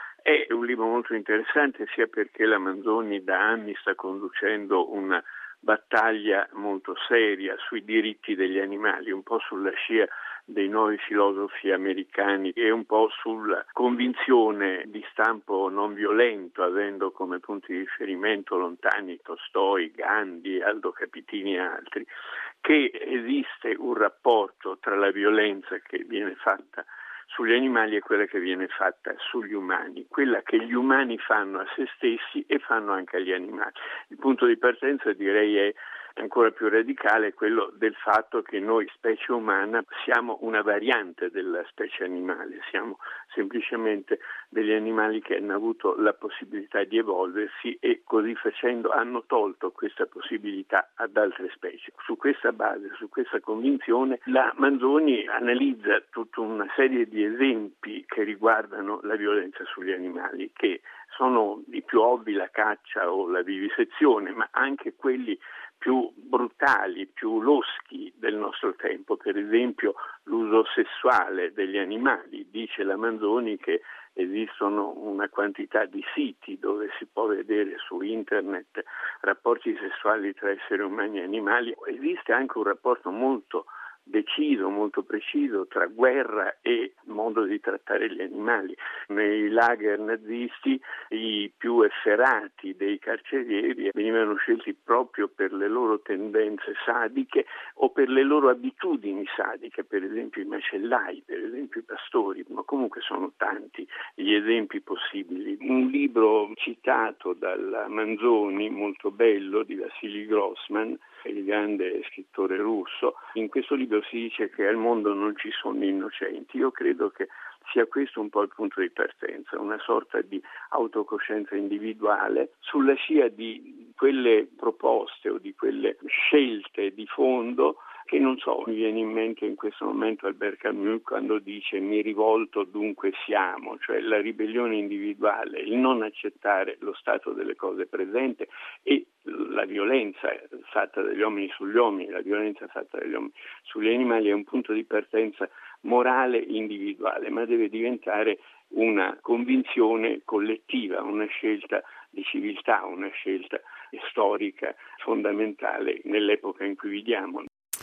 è un libro molto interessante sia perché la Manzoni da anni sta conducendo una battaglia molto seria sui diritti degli animali, un po' sulla scia dei nuovi filosofi americani e un po' sulla convinzione di stampo non violento, avendo come punti di riferimento lontani Tolstoi, Gandhi, Aldo Capitini e altri, che esiste un rapporto tra la violenza che viene fatta sugli animali e quella che viene fatta sugli umani, quella che gli umani fanno a se stessi e fanno anche agli animali. Il punto di partenza, direi, è ancora più radicale, quello del fatto che noi, specie umana, siamo una variante della specie animale, siamo semplicemente degli animali che hanno avuto la possibilità di evolversi e così facendo hanno tolto questa possibilità ad altre specie. Su questa base, su questa convinzione, la Manzoni analizza tutta una serie di esempi che riguardano la violenza sugli animali, che sono i più ovvi, la caccia o la vivisezione, ma anche quelli più brutali, più loschi del nostro tempo, per esempio l'uso sessuale degli animali. Dice la Manzoni che esistono una quantità di siti dove si può vedere su internet rapporti sessuali tra esseri umani e animali. Esiste anche un rapporto molto deciso, molto preciso tra guerra e modo di trattare gli animali. Nei lager nazisti i più efferati dei carcerieri venivano scelti proprio per le loro tendenze sadiche o per le loro abitudini sadiche, per esempio i macellai, per esempio i pastori, ma comunque sono tanti gli esempi possibili. Un libro citato dalla Manzoni, molto bello, di Vassili Grossman, il grande scrittore russo, in questo libro si dice che al mondo non ci sono innocenti. Io credo che sia questo un po' il punto di partenza, una sorta di autocoscienza individuale sulla scia di quelle proposte o di quelle scelte di fondo che, non so, mi viene in mente in questo momento Albert Camus quando dice mi rivolto dunque siamo, cioè la ribellione individuale, il non accettare lo stato delle cose presente e la violenza fatta dagli uomini sugli uomini, la violenza fatta dagli uomini sugli animali è un punto di partenza morale individuale, ma deve diventare una convinzione collettiva, una scelta di civiltà, una scelta storica fondamentale nell'epoca in cui viviamo.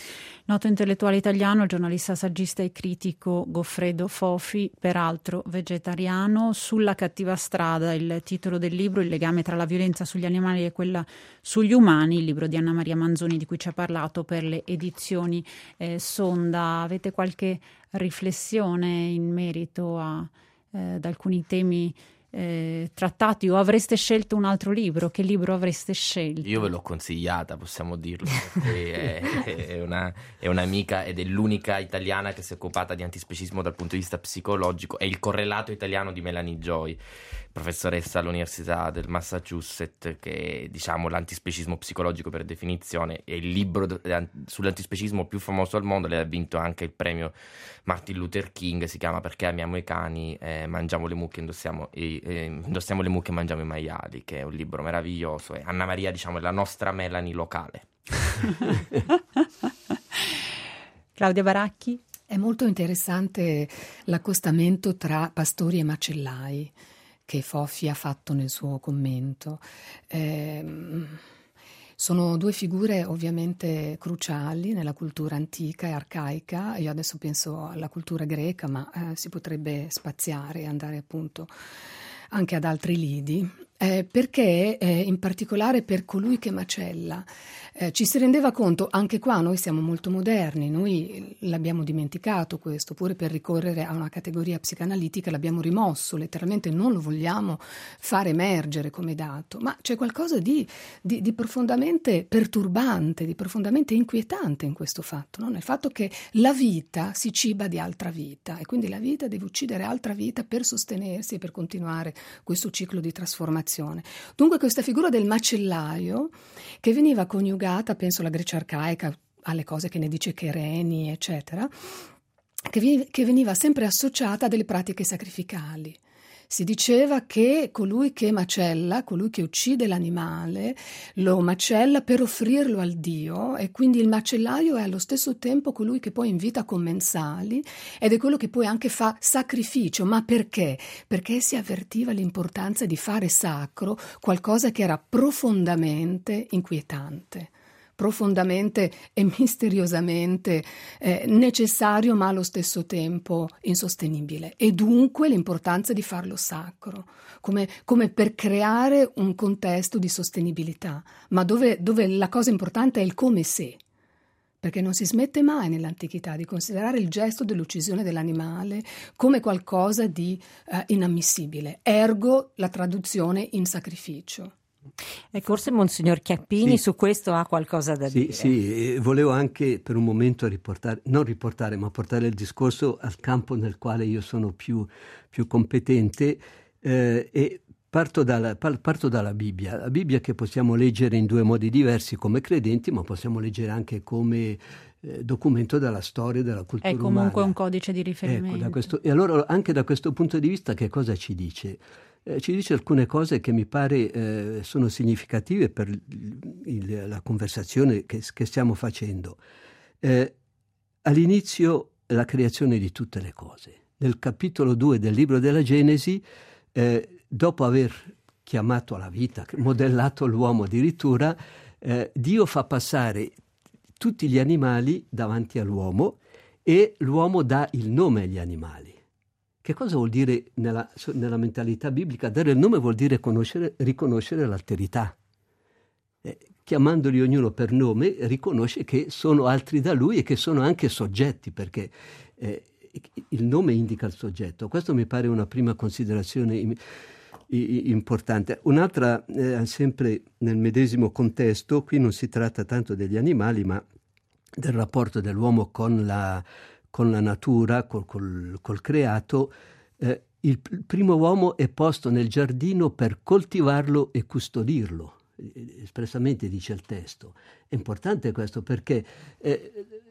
Noto intellettuale italiano, giornalista, saggista e critico Goffredo Fofi, peraltro vegetariano. Sulla cattiva strada, il titolo del libro, il legame tra la violenza sugli animali e quella sugli umani, il libro di Anna Maria Manzoni di cui ci ha parlato per le edizioni eh, Sonda. Avete qualche riflessione in merito a, eh, ad alcuni temi Eh, trattati, o avreste scelto un altro libro? Che libro avreste scelto? Io ve l'ho consigliata, possiamo dirlo, perché è, è, una, è un'amica ed è l'unica italiana che si è occupata di antispecismo dal punto di vista psicologico, è il correlato italiano di Melanie Joy, professoressa all'Università del Massachusetts, che è, diciamo, l'antispecismo psicologico per definizione, è il libro sull'antispecismo più famoso al mondo. Lei ha vinto anche il premio Martin Luther King, si chiama Perché amiamo i cani, eh, mangiamo le mucche, indossiamo i Eh, indossiamo le mucche e mangiamo i maiali, che è un libro meraviglioso, e Anna Maria, diciamo, è la nostra Melanie locale. Claudia Baracchi? È molto interessante l'accostamento tra pastori e macellai che Fofi ha fatto nel suo commento. Eh, Sono due figure ovviamente cruciali nella cultura antica e arcaica. Io adesso penso alla cultura greca, ma eh, si potrebbe spaziare e andare appunto anche ad altri lidi, eh, perché eh, in particolare per colui che macella eh, ci si rendeva conto, anche qua noi siamo molto moderni, noi l'abbiamo dimenticato questo, pure per ricorrere a una categoria psicanalitica l'abbiamo rimosso, letteralmente non lo vogliamo far emergere come dato, ma c'è qualcosa di, di, di profondamente perturbante, di profondamente inquietante in questo fatto, no? Nel fatto che la vita si ciba di altra vita e quindi la vita deve uccidere altra vita per sostenersi e per continuare questo ciclo di trasformazione. Dunque questa figura del macellaio, che veniva coniugata, penso alla Grecia arcaica, alle cose che ne dice Chereni, eccetera, che veniva sempre associata a delle pratiche sacrificali. Si diceva che colui che macella, colui che uccide l'animale, lo macella per offrirlo al Dio, e quindi il macellaio è allo stesso tempo colui che poi invita commensali ed è quello che poi anche fa sacrificio. Ma perché? Perché si avvertiva l'importanza di fare sacro qualcosa che era profondamente inquietante, profondamente e misteriosamente eh, necessario, ma allo stesso tempo insostenibile, e dunque l'importanza di farlo sacro, come, come per creare un contesto di sostenibilità, ma dove, dove la cosa importante è il come se, perché non si smette mai nell'antichità di considerare il gesto dell'uccisione dell'animale come qualcosa di eh, inammissibile, ergo la traduzione in sacrificio. E forse Monsignor Chiappini sì. su questo ha qualcosa da sì, dire. Sì, volevo anche per un momento riportare, non riportare, ma portare il discorso al campo nel quale io sono più, più competente eh, e parto dalla, parto dalla Bibbia. La Bibbia che possiamo leggere in due modi diversi come credenti, ma possiamo leggere anche come eh, documento della storia, della cultura umana. È comunque umana. Un codice di riferimento. Ecco, da questo, e allora anche da questo punto di vista che cosa ci dice? Eh, ci dice alcune cose che mi pare eh, sono significative per il, il, la conversazione che, che stiamo facendo. Eh, all'inizio la creazione di tutte le cose. Nel capitolo due del libro della Genesi, eh, dopo aver chiamato alla vita, modellato l'uomo addirittura, eh, Dio fa passare tutti gli animali davanti all'uomo e l'uomo dà il nome agli animali. Che cosa vuol dire nella, nella mentalità biblica? Dare il nome vuol dire conoscere, riconoscere l'alterità. Eh, chiamandoli ognuno per nome, riconosce che sono altri da lui e che sono anche soggetti, perché eh, il nome indica il soggetto. Questo mi pare una prima considerazione im- i- importante. Un'altra, eh, sempre nel medesimo contesto, qui non si tratta tanto degli animali, ma del rapporto dell'uomo con la con la natura, col, col, col creato. Eh, il, il primo uomo è posto nel giardino per coltivarlo e custodirlo, espressamente dice il testo. È importante questo perché eh,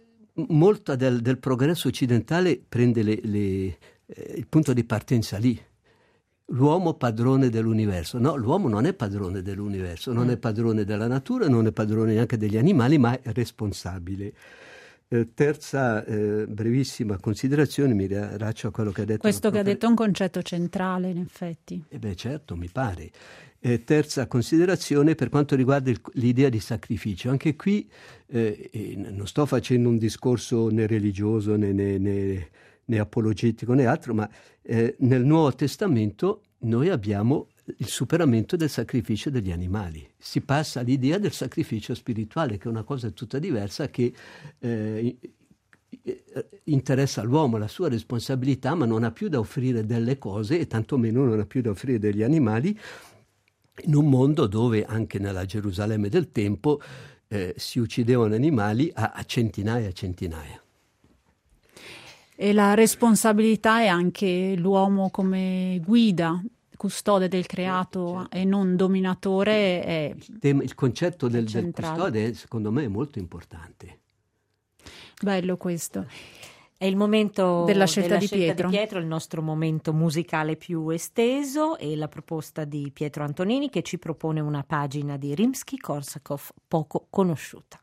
molto del, del progresso occidentale prende le, le, eh, il punto di partenza lì. L'uomo padrone dell'universo. No, l'uomo non è padrone dell'universo, non è padrone della natura, non è padrone neanche degli animali, ma è responsabile. Eh, terza eh, brevissima considerazione, mi riraccio a quello che ha detto. Questo che ha detto è un concetto centrale, in effetti. Eh beh, certo, mi pare. Eh, terza considerazione per quanto riguarda il, l'idea di sacrificio. Anche qui eh, eh, non sto facendo un discorso né religioso né, né, né, né apologetico né altro, ma eh, nel Nuovo Testamento noi abbiamo il superamento del sacrificio degli animali. Si passa all'idea del sacrificio spirituale, che è una cosa tutta diversa, che eh, interessa l'uomo, la sua responsabilità, ma non ha più da offrire delle cose e tantomeno non ha più da offrire degli animali, in un mondo dove anche nella Gerusalemme del tempo eh, si uccidevano animali a, a centinaia e centinaia. E la responsabilità è anche l'uomo come guida, custode del creato e non dominatore. È il, tema, il concetto del, del custode secondo me è molto importante. Bello questo. È il momento della scelta, della di, scelta Pietro. di Pietro, il nostro momento musicale più esteso, e la proposta di Pietro Antonini, che ci propone una pagina di Rimskij-Korsakov poco conosciuta.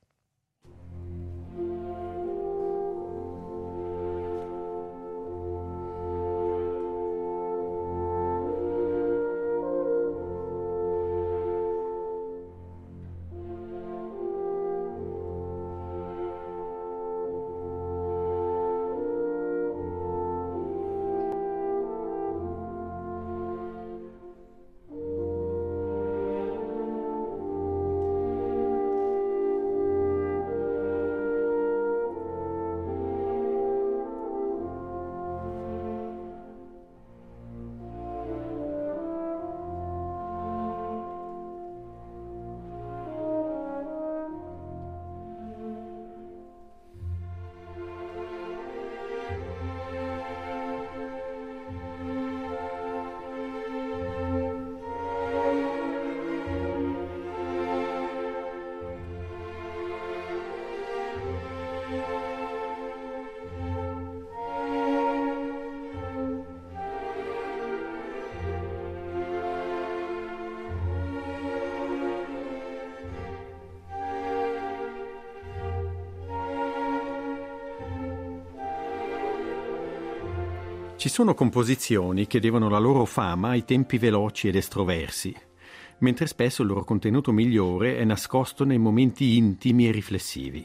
Ci sono composizioni che devono la loro fama ai tempi veloci ed estroversi, mentre spesso il loro contenuto migliore è nascosto nei momenti intimi e riflessivi.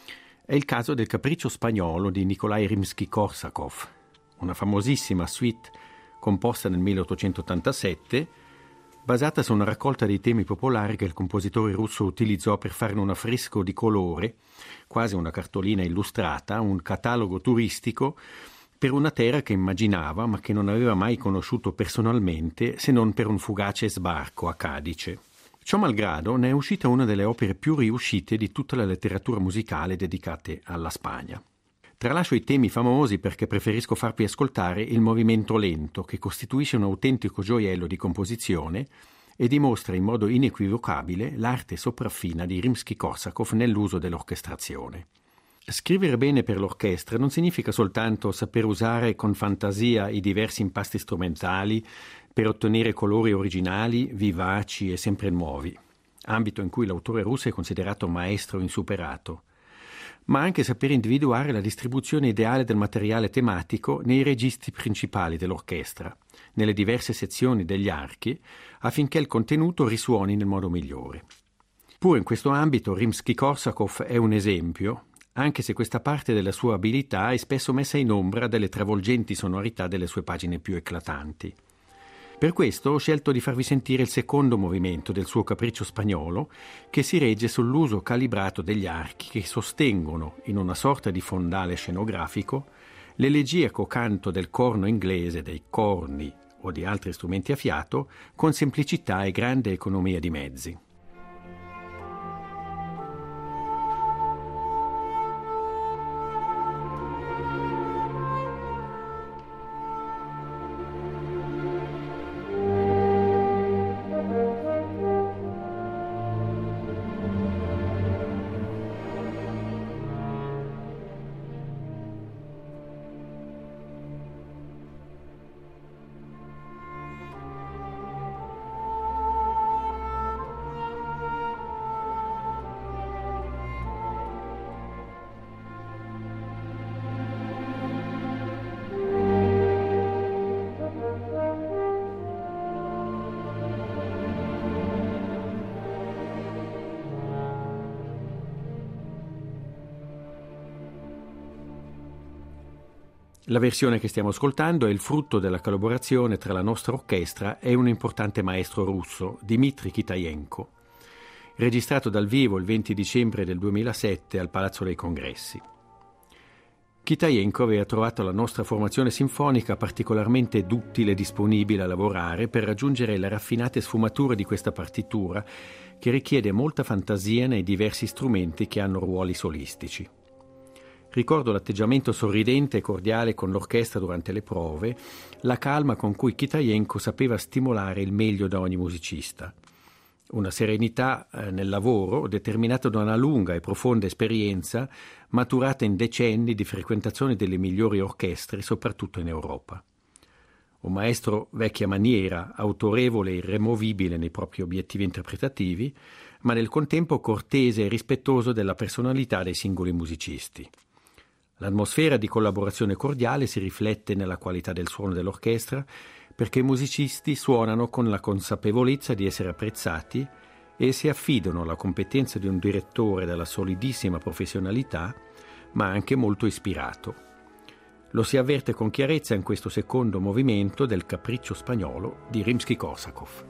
È il caso del Capriccio spagnolo di Nikolaj Rimskij-Korsakov, una famosissima suite composta nel milleottocentottantasette, basata su una raccolta dei temi popolari che il compositore russo utilizzò per farne un affresco di colore, quasi una cartolina illustrata, un catalogo turistico per una terra che immaginava ma che non aveva mai conosciuto personalmente se non per un fugace sbarco a Cadice. Ciò malgrado ne è uscita una delle opere più riuscite di tutta la letteratura musicale dedicate alla Spagna. Tralascio i temi famosi perché preferisco farvi ascoltare il movimento lento, che costituisce un autentico gioiello di composizione e dimostra in modo inequivocabile l'arte sopraffina di Rimskij-Korsakov nell'uso dell'orchestrazione. Scrivere bene per l'orchestra non significa soltanto saper usare con fantasia i diversi impasti strumentali per ottenere colori originali, vivaci e sempre nuovi, ambito in cui l'autore russo è considerato maestro insuperato, ma anche saper individuare la distribuzione ideale del materiale tematico nei registri principali dell'orchestra, nelle diverse sezioni degli archi, affinché il contenuto risuoni nel modo migliore. Pure in questo ambito Rimskij-Korsakov è un esempio, anche se questa parte della sua abilità è spesso messa in ombra dalle travolgenti sonorità delle sue pagine più eclatanti. Per questo ho scelto di farvi sentire il secondo movimento del suo Capriccio spagnolo, che si regge sull'uso calibrato degli archi che sostengono, in una sorta di fondale scenografico, l'elegiaco canto del corno inglese, dei corni o di altri strumenti a fiato, con semplicità e grande economia di mezzi. La versione che stiamo ascoltando è il frutto della collaborazione tra la nostra orchestra e un importante maestro russo, Dmitry Kitajenko, registrato dal vivo il venti dicembre del duemilasette al Palazzo dei Congressi. Kitajenko aveva trovato la nostra formazione sinfonica particolarmente duttile e disponibile a lavorare per raggiungere le raffinate sfumature di questa partitura, che richiede molta fantasia nei diversi strumenti che hanno ruoli solistici. Ricordo l'atteggiamento sorridente e cordiale con l'orchestra durante le prove, la calma con cui Kitajenko sapeva stimolare il meglio da ogni musicista. Una serenità eh, nel lavoro determinata da una lunga e profonda esperienza maturata in decenni di frequentazione delle migliori orchestre, soprattutto in Europa. Un maestro vecchia maniera, autorevole e irremovibile nei propri obiettivi interpretativi, ma nel contempo cortese e rispettoso della personalità dei singoli musicisti. L'atmosfera di collaborazione cordiale si riflette nella qualità del suono dell'orchestra, perché i musicisti suonano con la consapevolezza di essere apprezzati e si affidano alla competenza di un direttore dalla solidissima professionalità, ma anche molto ispirato. Lo si avverte con chiarezza in questo secondo movimento del Capriccio spagnolo di Rimsky-Korsakov.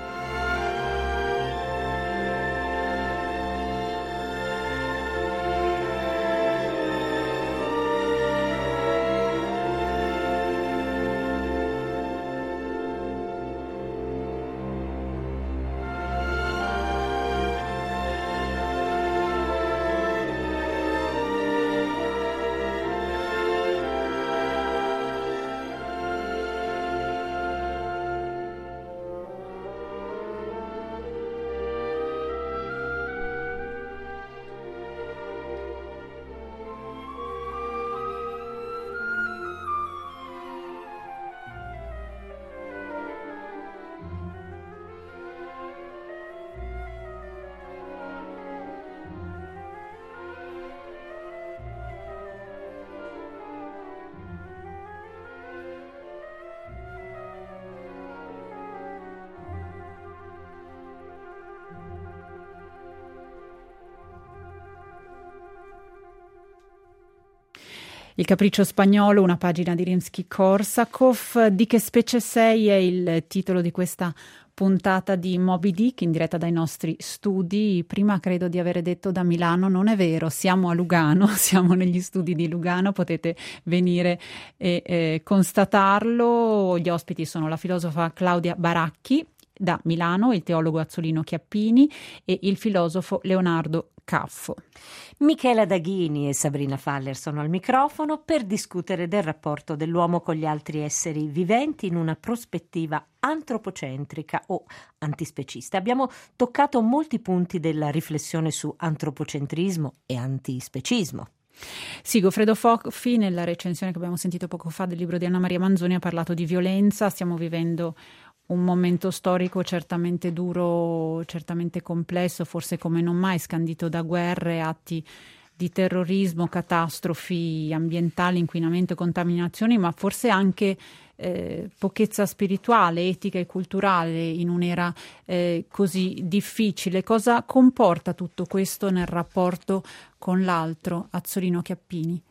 Il Capriccio spagnolo, una pagina di Rimsky-Korsakov. Di che specie sei è il titolo di questa puntata di Moby Dick in diretta dai nostri studi. Prima credo di aver detto da Milano, non è vero, siamo a Lugano, siamo negli studi di Lugano, potete venire e eh, constatarlo. Gli ospiti sono la filosofa Claudia Baracchi da Milano, il teologo Azzolino Chiappini e il filosofo Leonardo Caffo. Michela Daghini e Sabrina Faller sono al microfono per discutere del rapporto dell'uomo con gli altri esseri viventi in una prospettiva antropocentrica o antispecista. Abbiamo toccato molti punti della riflessione su antropocentrismo e antispecismo. Sì, Goffredo Foffi, nella recensione che abbiamo sentito poco fa del libro di Anna Maria Manzoni, ha parlato di violenza. Stiamo vivendo un momento storico certamente duro, certamente complesso, forse come non mai scandito da guerre, atti di terrorismo, catastrofi ambientali, inquinamento, contaminazioni, ma forse anche eh, pochezza spirituale, etica e culturale in un'era eh, così difficile. Cosa comporta tutto questo nel rapporto con l'altro? Azzolino Chiappini.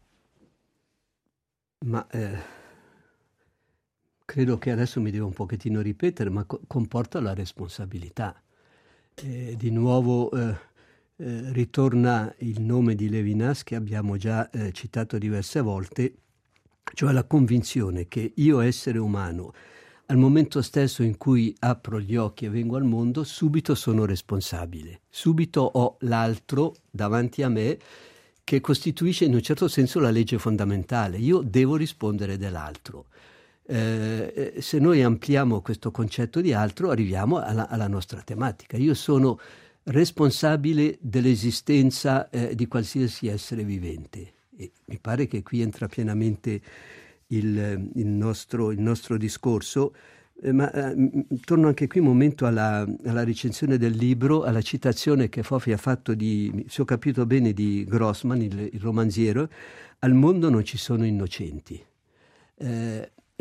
Ma eh... credo che adesso mi devo un pochettino ripetere, ma co- comporta la responsabilità. Eh, di nuovo eh, eh, ritorna il nome di Levinas che abbiamo già eh, citato diverse volte, cioè la convinzione che io, essere umano, al momento stesso in cui apro gli occhi e vengo al mondo, subito sono responsabile. Subito ho l'altro davanti a me che costituisce in un certo senso la legge fondamentale. Io devo rispondere dell'altro. Eh, se noi ampliamo questo concetto di altro, arriviamo alla, alla nostra tematica. Io sono responsabile dell'esistenza eh, di qualsiasi essere vivente e mi pare che qui entra pienamente il, il, nostro, il nostro discorso, eh, ma eh, torno anche qui un momento alla, alla recensione del libro, alla citazione che Foffi ha fatto di, se ho capito bene, di Grossman, il, il romanziere: al mondo non ci sono innocenti. Eh,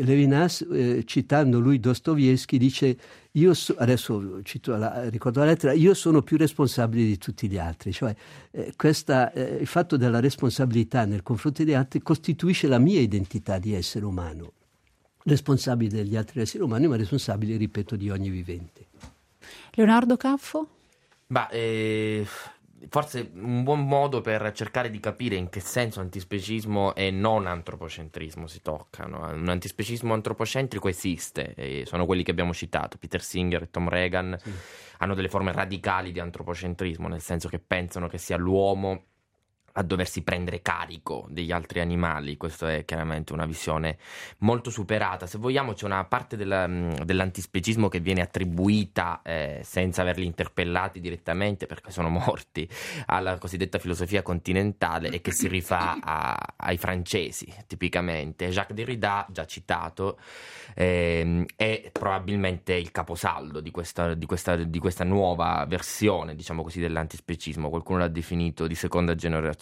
Levinas, eh, citando lui Dostoevskij, dice, io so, adesso cito la, ricordo la lettera, io sono più responsabile di tutti gli altri, cioè eh, questa, eh, il fatto della responsabilità nei confronti degli altri costituisce la mia identità di essere umano, responsabile degli altri esseri umani, ma responsabile, ripeto, di ogni vivente. Leonardo Caffo? Bah, eh... Forse un buon modo per cercare di capire in che senso antispecismo e non antropocentrismo si toccano. Un antispecismo antropocentrico esiste, e sono quelli che abbiamo citato, Peter Singer e Tom Regan, sì. Hanno delle forme radicali di antropocentrismo, nel senso che pensano che sia l'uomo a doversi prendere carico degli altri animali. Questa è chiaramente una visione molto superata. Se vogliamo, c'è una parte della, dell'antispecismo che viene attribuita eh, senza averli interpellati direttamente, perché sono morti, alla cosiddetta filosofia continentale, e che si rifà a, ai francesi tipicamente. Jacques Derrida, già citato, eh, è probabilmente il caposaldo di questa, di questa, di questa nuova versione, diciamo così, dell'antispecismo. Qualcuno l'ha definito di seconda generazione.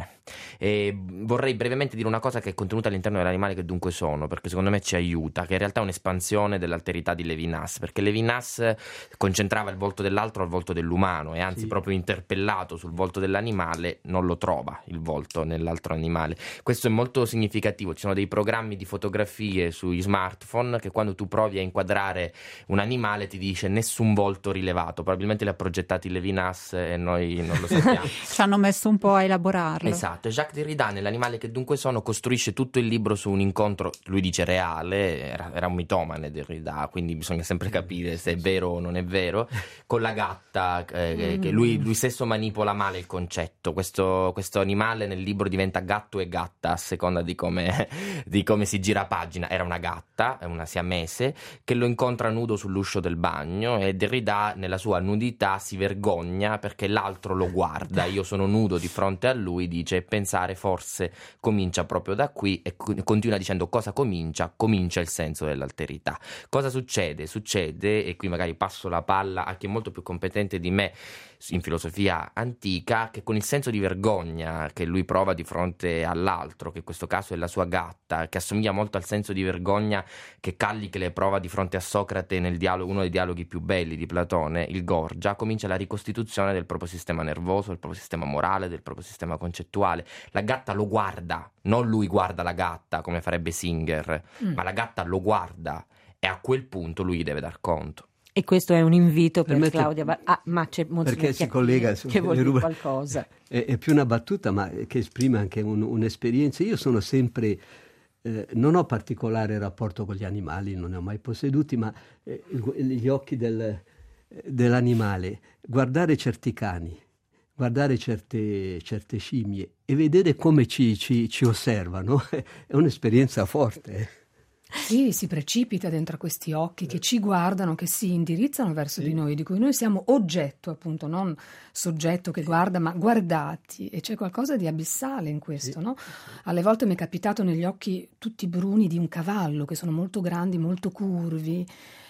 E vorrei brevemente dire una cosa che è contenuta all'interno dell'animale che dunque sono, perché secondo me ci aiuta, che in realtà è un'espansione dell'alterità di Levinas, perché Levinas concentrava il volto dell'altro al volto dell'umano, e anzi sì. proprio interpellato sul volto dell'animale non lo trova il volto nell'altro animale. Questo è molto significativo. Ci sono dei programmi di fotografie sugli smartphone che quando tu provi a inquadrare un animale ti dice nessun volto rilevato, probabilmente li ha progettati Levinas e noi non lo sappiamo. Ci hanno messo un po' a elaborare. Esatto, Jacques Derrida nell'animale che dunque sono costruisce tutto il libro su un incontro, lui dice reale, era, era un mitomane Derrida, quindi bisogna sempre capire se è vero o non è vero, con la gatta, eh, mm. che lui, lui stesso manipola male il concetto. Questo, questo animale nel libro diventa gatto e gatta a seconda di come, di come si gira pagina. Era una gatta, una siamese, che lo incontra nudo sull'uscio del bagno, e Derrida nella sua nudità si vergogna perché l'altro lo guarda. Io sono nudo di fronte a lui, dice, e pensare forse comincia proprio da qui, e continua dicendo cosa comincia? Comincia il senso dell'alterità. Cosa succede? Succede, e qui magari passo la palla a chi è molto più competente di me in filosofia antica, che con il senso di vergogna che lui prova di fronte all'altro, che in questo caso è la sua gatta, che assomiglia molto al senso di vergogna che Callicle prova di fronte a Socrate nel dialogo, uno dei dialoghi più belli di Platone, il Gorgia, comincia la ricostituzione del proprio sistema nervoso, del proprio sistema morale, del proprio sistema concettuale. La gatta lo guarda, non lui guarda la gatta come farebbe Singer, mm. ma la gatta lo guarda, e a quel punto lui gli deve dar conto. E questo è un invito per Permette, Claudia. Ah, ma c'è perché si collega che vuol dire qualcosa. È, è più una battuta, ma che esprime anche un, un'esperienza. Io sono sempre, eh, non ho particolare rapporto con gli animali, non ne ho mai posseduti, ma eh, gli occhi del, dell'animale, guardare certi cani, guardare certe, certe scimmie e vedere come ci, ci, ci osservano è un'esperienza forte. Sì, si precipita dentro questi occhi che ci guardano, che si indirizzano verso sì. di noi, di cui noi siamo oggetto, appunto, non soggetto che guarda, ma guardati, e c'è qualcosa di abissale in questo, sì. no? Alle volte mi è capitato negli occhi tutti bruni di un cavallo, che sono molto grandi, molto curvi,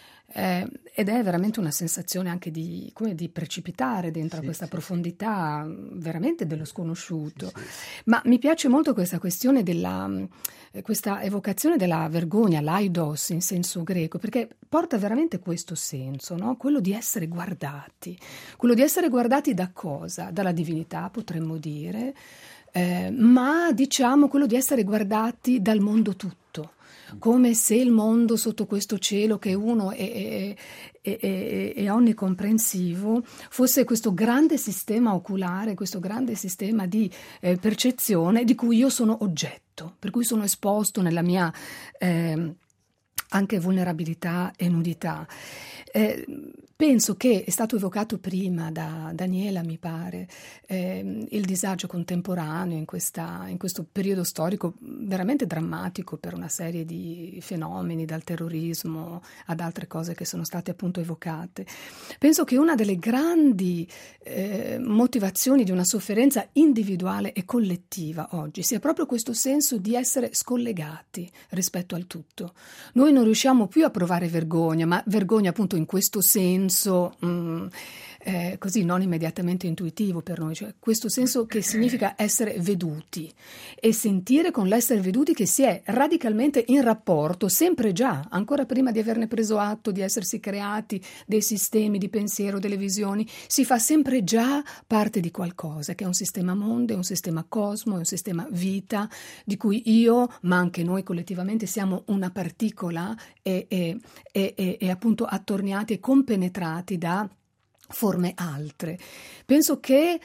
eh, ed è veramente una sensazione anche di, come di precipitare dentro sì, questa sì, profondità veramente dello sconosciuto. Sì, sì. Ma mi piace molto questa questione della questa evocazione della vergogna, l'aidos in senso greco, perché porta veramente questo senso, no? Quello di essere guardati, quello di essere guardati da cosa? Dalla divinità, potremmo dire, eh, ma diciamo quello di essere guardati dal mondo tutto, come se il mondo sotto questo cielo che uno è, è, è, è onnicomprensivo fosse questo grande sistema oculare, questo grande sistema di eh, percezione di cui io sono oggetto, per cui sono esposto nella mia eh, anche vulnerabilità e nudità. Eh, penso che è stato evocato prima da Daniela, mi pare, eh, il disagio contemporaneo in, questa, in questo periodo storico veramente drammatico per una serie di fenomeni, dal terrorismo ad altre cose che sono state appunto evocate. Penso che una delle grandi eh, motivazioni di una sofferenza individuale e collettiva oggi sia proprio questo senso di essere scollegati rispetto al tutto. Noi non riusciamo più a provare vergogna, ma vergogna appunto in questo senso mh, eh, così non immediatamente intuitivo per noi, cioè questo senso che significa essere veduti e sentire con l'essere veduti che si è radicalmente in rapporto, sempre già, ancora prima di averne preso atto, di essersi creati dei sistemi di pensiero, delle visioni, si fa sempre già parte di qualcosa, che è un sistema mondo, è un sistema cosmo, è un sistema vita, di cui io, ma anche noi collettivamente, siamo una particola e, e, e, e, e appunto attorniati e compenetrati da forme altre. Penso che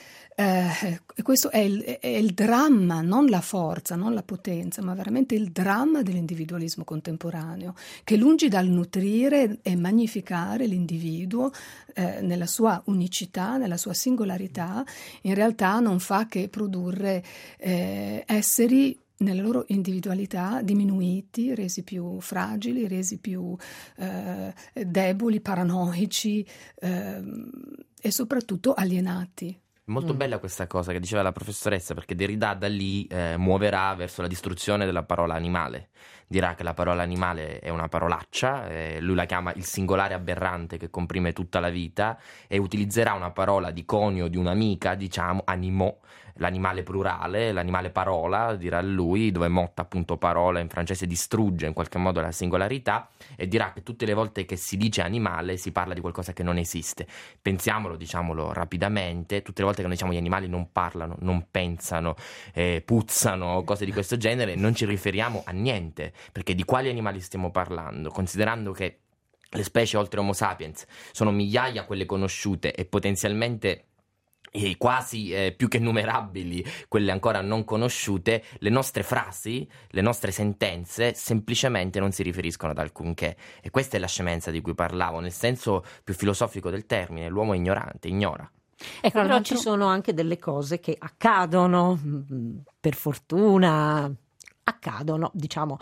eh, questo è il, è il dramma, non la forza, non la potenza, ma veramente il dramma dell'individualismo contemporaneo, che lungi dal nutrire e magnificare l'individuo eh, nella sua unicità, nella sua singolarità, in realtà non fa che produrre eh, esseri nella loro individualità diminuiti, resi più fragili, resi più eh, deboli, paranoici eh, e soprattutto alienati. Molto Mm. bella questa cosa che diceva la professoressa, perché Derrida da lì eh, muoverà verso la distruzione della parola animale. Dirà che la parola animale è una parolaccia, eh, lui la chiama il singolare aberrante che comprime tutta la vita, e utilizzerà una parola di conio di un'amica, diciamo, animaux, l'animale plurale, l'animale parola, dirà lui, dove motta appunto parola in francese distrugge in qualche modo la singolarità, e dirà che tutte le volte che si dice animale si parla di qualcosa che non esiste. Pensiamolo, diciamolo rapidamente, tutte le volte che noi diciamo gli animali non parlano, non pensano, eh, puzzano, cose di questo genere, non ci riferiamo a niente, perché di quali animali stiamo parlando? Considerando che le specie oltre Homo sapiens sono migliaia quelle conosciute e potenzialmente e quasi eh, più che innumerabili quelle ancora non conosciute, le nostre frasi, le nostre sentenze semplicemente non si riferiscono ad alcunché, e questa è la scemenza di cui parlavo, nel senso più filosofico del termine. L'uomo è ignorante, ignora. Ecco, però ci sono anche delle cose che accadono, per fortuna accadono, diciamo,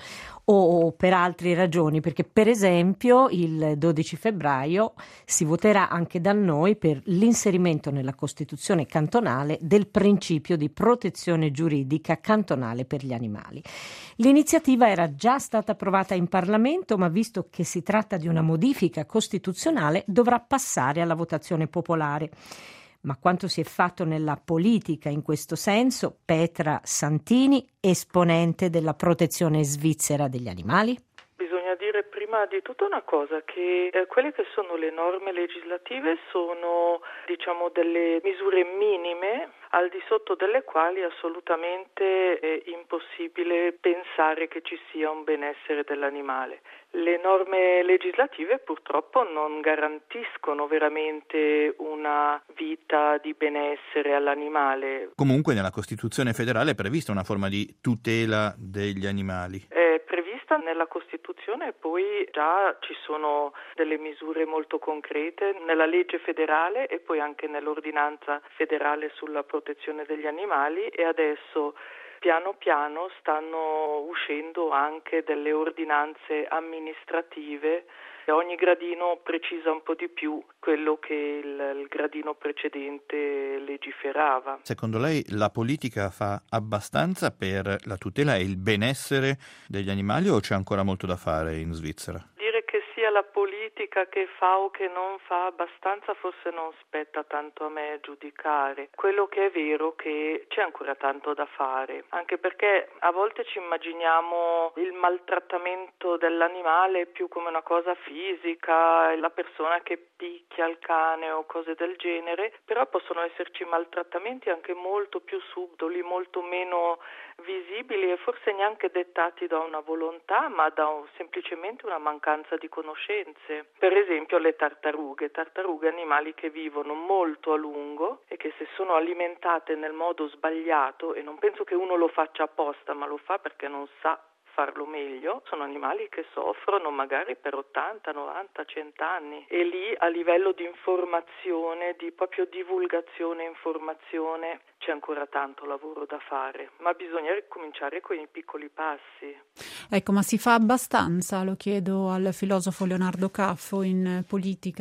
o per altre ragioni, perché per esempio il dodici febbraio si voterà anche da noi per l'inserimento nella Costituzione cantonale del principio di protezione giuridica cantonale per gli animali. L'iniziativa era già stata approvata in Parlamento, ma visto che si tratta di una modifica costituzionale dovrà passare alla votazione popolare. Ma quanto si è fatto nella politica in questo senso? Petra Santini, esponente della protezione svizzera degli animali. Bisogna dire prima di tutto una cosa, che eh, quelle che sono le norme legislative sono, diciamo, delle misure minime al di sotto delle quali assolutamente è impossibile pensare che ci sia un benessere dell'animale. Le norme legislative purtroppo non garantiscono veramente una vita di benessere all'animale. Comunque nella Costituzione federale è prevista una forma di tutela degli animali. È prevista nella Costituzione e poi già ci sono delle misure molto concrete nella legge federale e poi anche nell'ordinanza federale sulla protezione degli animali, e adesso piano piano stanno uscendo anche delle ordinanze amministrative e ogni gradino precisa un po' di più quello che il, il gradino precedente legiferava. Secondo lei la politica fa abbastanza per la tutela e il benessere degli animali, o c'è ancora molto da fare in Svizzera? Dire che sia la politica che fa o che non fa abbastanza forse non spetta tanto a me giudicare. Quello che è vero è che c'è ancora tanto da fare, anche perché a volte ci immaginiamo il maltrattamento dell'animale più come una cosa fisica, la persona che picchia il cane o cose del genere, però possono esserci maltrattamenti anche molto più subdoli, molto meno visibili e forse neanche dettati da una volontà, ma da un, semplicemente una mancanza di conoscenze. Per esempio le tartarughe, tartarughe animali che vivono molto a lungo e che se sono alimentate nel modo sbagliato, e non penso che uno lo faccia apposta, ma lo fa perché non sa farlo meglio, sono animali che soffrono magari per ottanta, novanta, cento anni, e lì a livello di informazione, di proprio divulgazione e informazione c'è ancora tanto lavoro da fare, ma bisogna ricominciare con i piccoli passi. Ecco, ma si fa abbastanza? Lo chiedo al filosofo Leonardo Caffo in politica.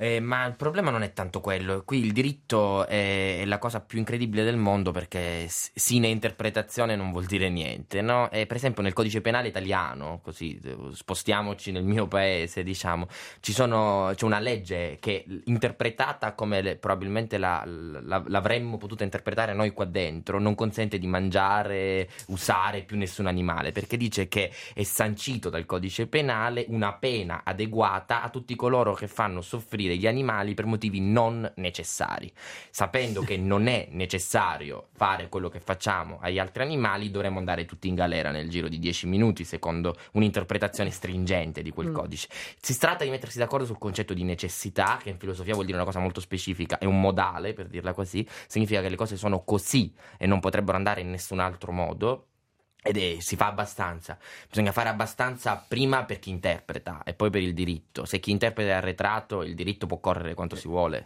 Eh, ma il problema non è tanto quello. Qui il diritto è, è la cosa più incredibile del mondo, perché sine interpretazione non vuol dire niente, no? E per esempio nel codice penale italiano, così spostiamoci nel mio paese, diciamo, ci sono, c'è una legge che interpretata come le, probabilmente la, la, l'avremmo potuta interpretare noi qua dentro, non consente di mangiare, usare più nessun animale, perché dice che è sancito dal codice penale una pena adeguata a tutti coloro che fanno soffrire gli animali per motivi non necessari. Sapendo che non è necessario fare quello che facciamo agli altri animali, dovremmo andare tutti in galera nel giro di dieci minuti, secondo un'interpretazione stringente di quel mm. codice. Si tratta di mettersi d'accordo sul concetto di necessità, che in filosofia vuol dire una cosa molto specifica, è un modale, per dirla così, significa che le cose sono così e non potrebbero andare in nessun altro modo. Ed è, si fa abbastanza, bisogna fare abbastanza prima per chi interpreta e poi per il diritto. Se chi interpreta è arretrato, il diritto può correre quanto si vuole.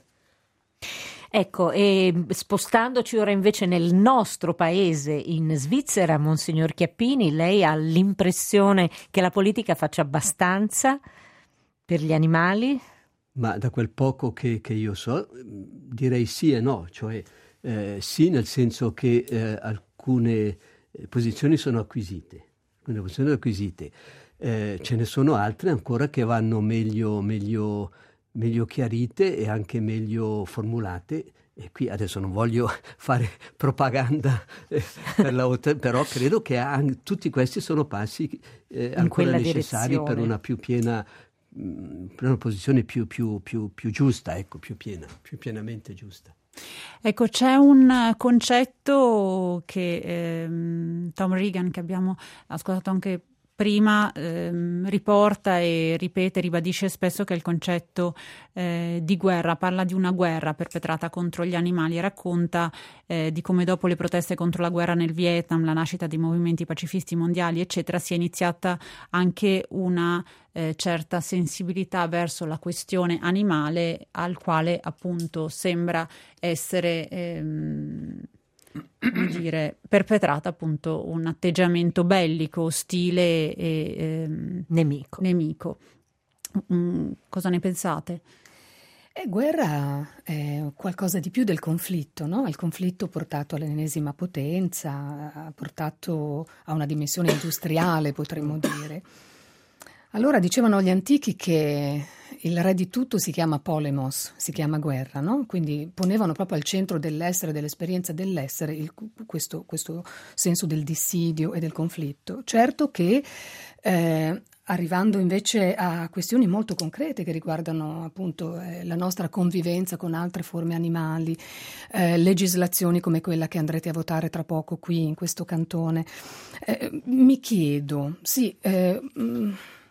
Ecco, e spostandoci ora invece nel nostro paese, in Svizzera, Monsignor Chiappini, lei ha l'impressione che la politica faccia abbastanza per gli animali? Ma da quel poco che, che io so, direi sì e no, cioè eh, sì nel senso che eh, alcune posizioni sono acquisite, alcune posizioni sono acquisite. Eh, ce ne sono altre ancora che vanno meglio, meglio, meglio chiarite e anche meglio formulate. E qui adesso non voglio fare propaganda eh, per la O T A, però credo che anche, tutti questi sono passi eh, ancora necessari direzione. Per una più piena, mh, per una posizione più, più, più, più giusta, ecco, più piena, più pienamente giusta. Ecco, c'è un concetto che ehm, Tom Regan, che abbiamo ascoltato anche prima, ehm, riporta e ripete, ribadisce spesso, che è il concetto eh, di guerra. Parla di una guerra perpetrata contro gli animali e racconta eh, di come dopo le proteste contro la guerra nel Vietnam, la nascita dei movimenti pacifisti mondiali, eccetera, sia iniziata anche una eh, certa sensibilità verso la questione animale, al quale appunto sembra essere ehm, come dire, perpetrata appunto un atteggiamento bellico, ostile e ehm, nemico. nemico. Mm, cosa ne pensate? Eh, guerra è qualcosa di più del conflitto, no? Il conflitto portato all'ennesima potenza, ha portato a una dimensione industriale, potremmo dire. Allora dicevano gli antichi che il re di tutto si chiama polemos, si chiama guerra, no? Quindi ponevano proprio al centro dell'essere, dell'esperienza dell'essere, il, questo, questo senso del dissidio e del conflitto. Certo che eh, arrivando invece a questioni molto concrete che riguardano appunto eh, la nostra convivenza con altre forme animali, eh, legislazioni come quella che andrete a votare tra poco qui in questo cantone, eh, mi chiedo, sì, eh, mh,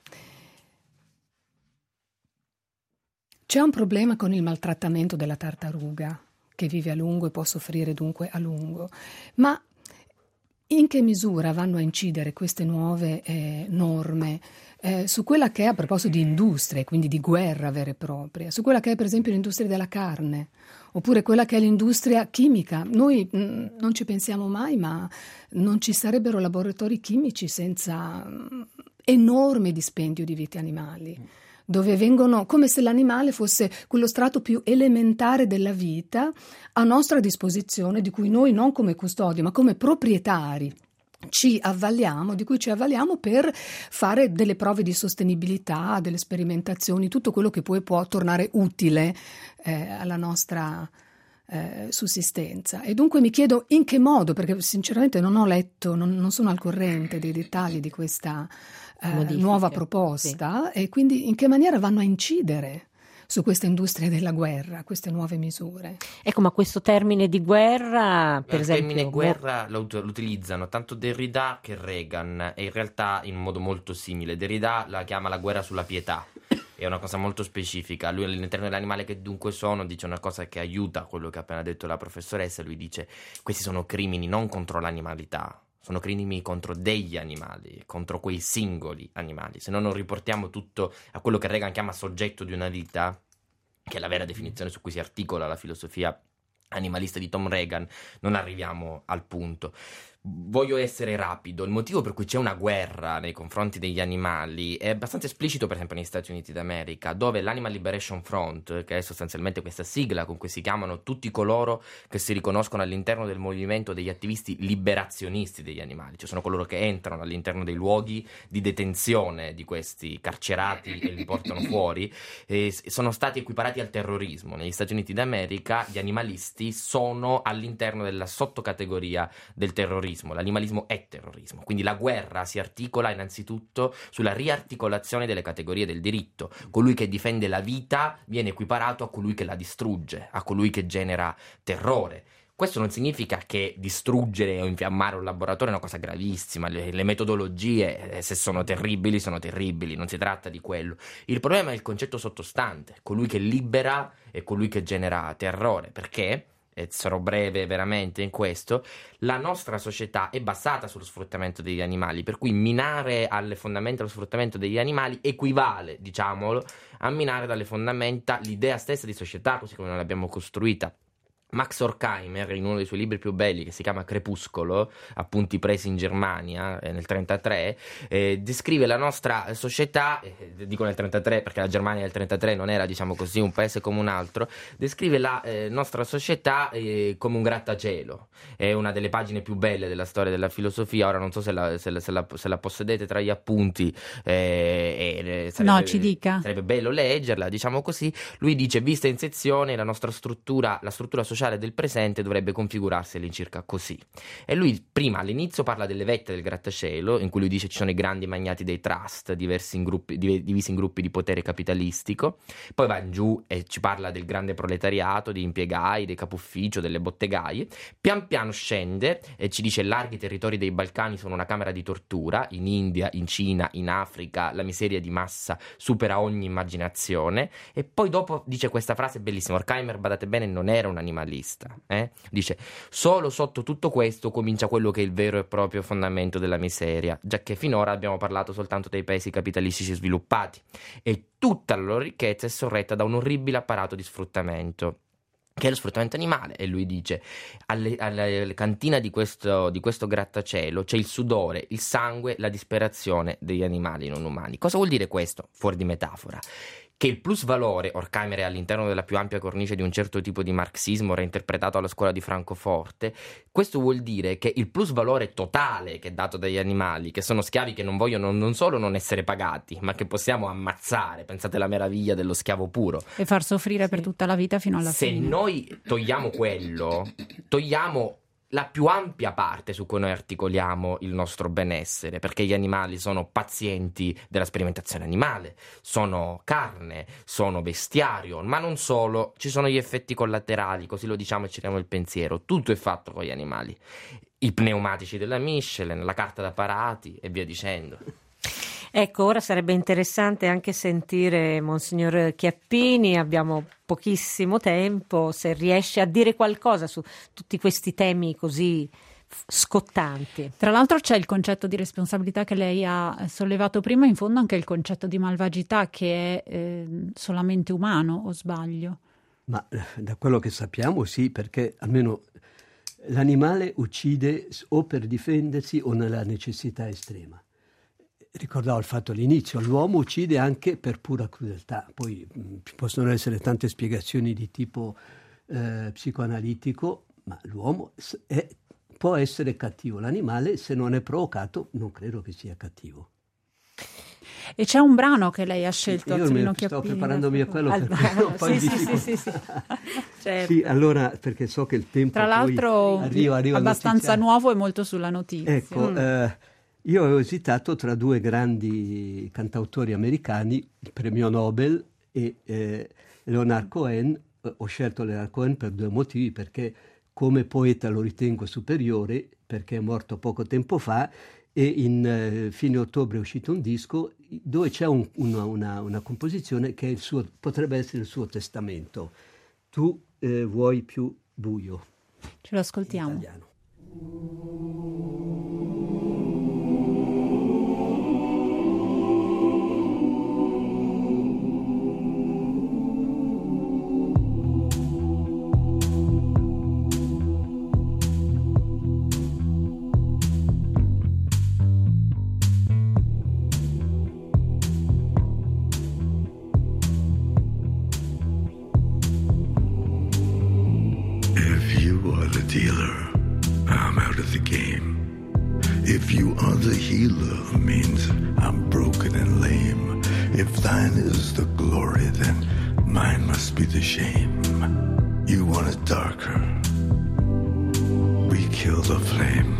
c'è un problema con il maltrattamento della tartaruga, che vive a lungo e può soffrire dunque a lungo, ma in che misura vanno a incidere queste nuove eh, norme eh, su quella che è, a proposito di industrie, quindi di guerra vera e propria, su quella che è per esempio l'industria della carne, oppure quella che è l'industria chimica? Noi mh, non ci pensiamo mai, ma non ci sarebbero laboratori chimici senza mh, enorme dispendio di vite animali, dove vengono, come se l'animale fosse quello strato più elementare della vita a nostra disposizione, di cui noi non come custodi ma come proprietari ci avvaliamo, di cui ci avvaliamo per fare delle prove di sostenibilità, delle sperimentazioni, tutto quello che poi può tornare utile eh, alla nostra eh, sussistenza. E dunque mi chiedo in che modo, perché sinceramente non ho letto, non, non sono al corrente dei dettagli di questa Eh, nuova proposta, sì. E quindi in che maniera vanno a incidere su questa industria della guerra, queste nuove misure. Ecco, ma questo termine di guerra, per il esempio... Il termine guerra lo, lo utilizzano tanto Derrida che Reagan, e in realtà in modo molto simile. Derrida la chiama la guerra sulla pietà, è una cosa molto specifica. Lui all'interno dell'animale che dunque sono dice una cosa che aiuta quello che ha appena detto la professoressa. Lui dice: questi sono crimini non contro l'animalità, sono crimini contro degli animali, contro quei singoli animali. Se no non riportiamo tutto a quello che Reagan chiama soggetto di una vita, che è la vera definizione su cui si articola la filosofia animalista di Tom Reagan, non arriviamo al punto. Voglio essere rapido. Il motivo per cui c'è una guerra nei confronti degli animali è abbastanza esplicito, per esempio negli Stati Uniti d'America, dove l'Animal Liberation Front, che è sostanzialmente questa sigla con cui si chiamano tutti coloro che si riconoscono all'interno del movimento degli attivisti liberazionisti degli animali, cioè sono coloro che entrano all'interno dei luoghi di detenzione di questi carcerati e li portano fuori, e sono stati equiparati al terrorismo. Negli Stati Uniti d'America gli animalisti sono all'interno della sottocategoria del terrorismo. L'animalismo è terrorismo, quindi la guerra si articola innanzitutto sulla riarticolazione delle categorie del diritto. Colui che difende la vita viene equiparato a colui che la distrugge, a colui che genera terrore. Questo non significa che distruggere o infiammare un laboratorio è una cosa gravissima, le, le metodologie, se sono terribili, sono terribili, non si tratta di quello. Il problema è il concetto sottostante, colui che libera e colui che genera terrore, perché, e sarò breve veramente in questo, la nostra società è basata sullo sfruttamento degli animali, per cui minare alle fondamenta lo sfruttamento degli animali equivale, diciamolo, a minare dalle fondamenta l'idea stessa di società così come noi l'abbiamo costruita. Max Horkheimer, in uno dei suoi libri più belli, che si chiama Crepuscolo, appunti presi in Germania eh, nel trentatré, eh, descrive la nostra società, eh, dico nel trentatré perché la Germania nel trentatré non era, diciamo così, un paese come un altro, descrive la eh, nostra società eh, come un grattacielo. È una delle pagine più belle della storia della filosofia. Ora non so se la, se la, se la, se la possedete tra gli appunti, eh, eh, sarebbe, no, ci dica. Sarebbe bello leggerla, diciamo così. Lui dice: vista in sezione, la nostra struttura, la struttura sociale del presente dovrebbe configurarsi all'incirca così. E lui prima all'inizio parla delle vette del grattacielo, in cui lui dice ci sono i grandi magnati dei trust diversi in gruppi, divisi in gruppi di potere capitalistico, poi va in giù e ci parla del grande proletariato, degli impiegai, dei capufficio, delle bottegaie. Pian piano scende e ci dice: larghi territori dei Balcani sono una camera di tortura, in India, in Cina, in Africa la miseria di massa supera ogni immaginazione. E poi dopo dice questa frase bellissima. Horkheimer, badate bene, non era un animalista. Eh? Dice: solo sotto tutto questo comincia quello che è il vero e proprio fondamento della miseria, giacché finora abbiamo parlato soltanto dei paesi capitalistici sviluppati e tutta la loro ricchezza è sorretta da un orribile apparato di sfruttamento, che è lo sfruttamento animale. E lui dice: alle, alle, alle cantina di questo, di questo grattacielo c'è il sudore, il sangue, la disperazione degli animali non umani. Cosa vuol dire questo? Fuori di metafora. Che il plus valore, Horkheimer è all'interno della più ampia cornice di un certo tipo di marxismo reinterpretato alla scuola di Francoforte, questo vuol dire che il plus valore totale che è dato dagli animali, che sono schiavi che non vogliono non solo non essere pagati, ma che possiamo ammazzare, pensate alla meraviglia dello schiavo puro. E far soffrire per tutta la vita fino alla Se fine. Se noi togliamo quello, togliamo la più ampia parte su cui noi articoliamo il nostro benessere, perché gli animali sono pazienti della sperimentazione animale, sono carne, sono bestiario, ma non solo, ci sono gli effetti collaterali, così lo diciamo e ci diamo il pensiero, tutto è fatto con gli animali, i pneumatici della Michelin, la carta da parati e via dicendo. Ecco, ora sarebbe interessante anche sentire Monsignor Chiappini, abbiamo pochissimo tempo, se riesce a dire qualcosa su tutti questi temi così scottanti. Tra l'altro c'è il concetto di responsabilità che lei ha sollevato prima, in fondo anche il concetto di malvagità che è eh, solamente umano, o sbaglio? Ma da quello che sappiamo sì, perché almeno l'animale uccide o per difendersi o nella necessità estrema. Ricordavo il fatto all'inizio, l'uomo uccide anche per pura crudeltà, poi mh, ci possono essere tante spiegazioni di tipo eh, psicoanalitico, ma l'uomo è, può essere cattivo, l'animale se non è provocato non credo che sia cattivo. E c'è un brano che lei ha scelto. Io mi sto preparandomi a quello Al... perché ho un po' sì, di sì, difficoltà. sì, sì, sì. Certo. Sì, allora perché so che il tempo tra l'altro poi arriva, arriva abbastanza nuovo e molto sulla notizia. Ecco, mm. eh, io ho esitato tra due grandi cantautori americani, il premio Nobel e eh, Leonard Cohen. Ho scelto Leonard Cohen per due motivi, perché come poeta lo ritengo superiore, perché è morto poco tempo fa, e in eh, fine ottobre è uscito un disco dove c'è un, una, una, una composizione che è il suo, potrebbe essere il suo testamento. Tu eh, vuoi più buio. Ce lo ascoltiamo. If you are the healer, means I'm broken and lame. If thine is the glory, then mine must be the shame. You want it darker, we kill the flame.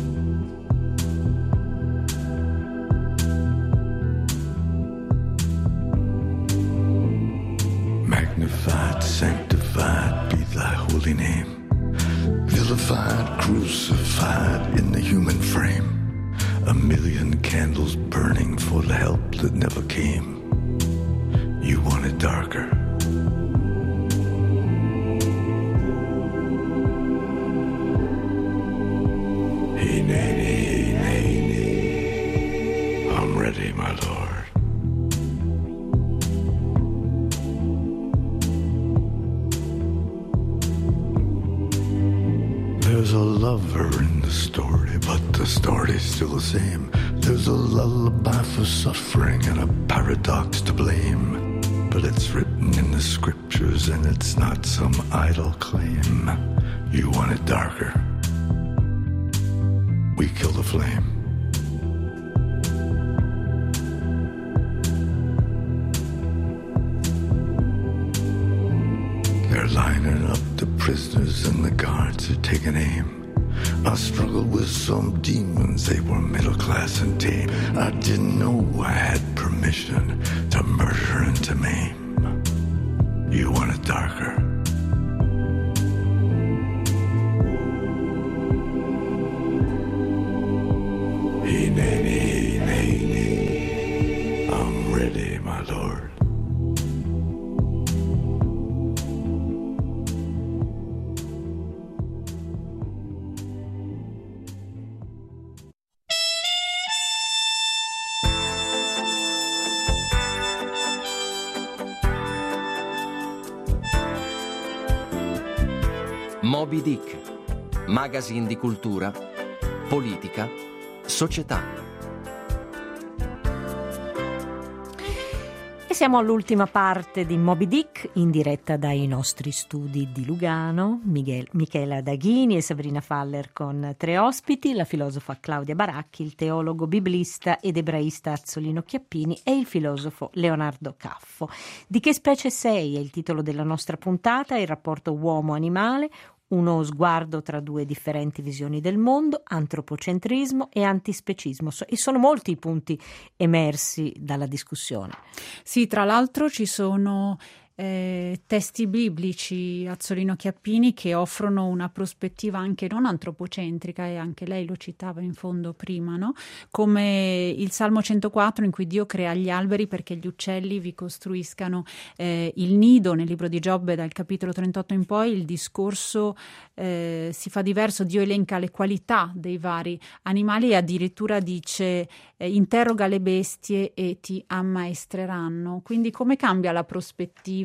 Magnified, sanctified be thy holy name. Vilified, crucified in the human frame. A million candles burning for the help that never came. You want it darker. Hey, nay, nay, nay, nay. I'm ready, my lord. There's a lover in the story, but the story's still the same. There's a lullaby for suffering and a paradox to blame. But it's written in the scriptures and it's not some idle claim. You want it darker, we kill the flame. They're lining up the prisoners and the guards are taking aim. I struggled with some demons, they were middle class and tame. I didn't know I had permission to murder and to maim. You want it darker, hey, nay, nay, nay, nay. I'm ready, my lord. Moby Dick, magazine di cultura, politica, società. E siamo all'ultima parte di Moby Dick, in diretta dai nostri studi di Lugano. Miguel, Michela Daghini e Sabrina Faller con tre ospiti, la filosofa Claudia Baracchi, il teologo biblista ed ebraista Azzolino Chiappini e il filosofo Leonardo Caffo. Di che specie sei è il titolo della nostra puntata, il rapporto uomo-animale, uno sguardo tra due differenti visioni del mondo, antropocentrismo e antispecismo. E sono molti i punti emersi dalla discussione. Sì, tra l'altro ci sono eh, testi biblici, Azzolino Chiappini, che offrono una prospettiva anche non antropocentrica, e anche lei lo citava in fondo prima, no? Come il Salmo centoquattro, in cui Dio crea gli alberi perché gli uccelli vi costruiscano eh, il nido. Nel libro di Giobbe, dal capitolo trentotto in poi, il discorso eh, si fa diverso. Dio elenca le qualità dei vari animali e addirittura dice eh, interroga le bestie e ti ammaestreranno. Quindi come cambia la prospettiva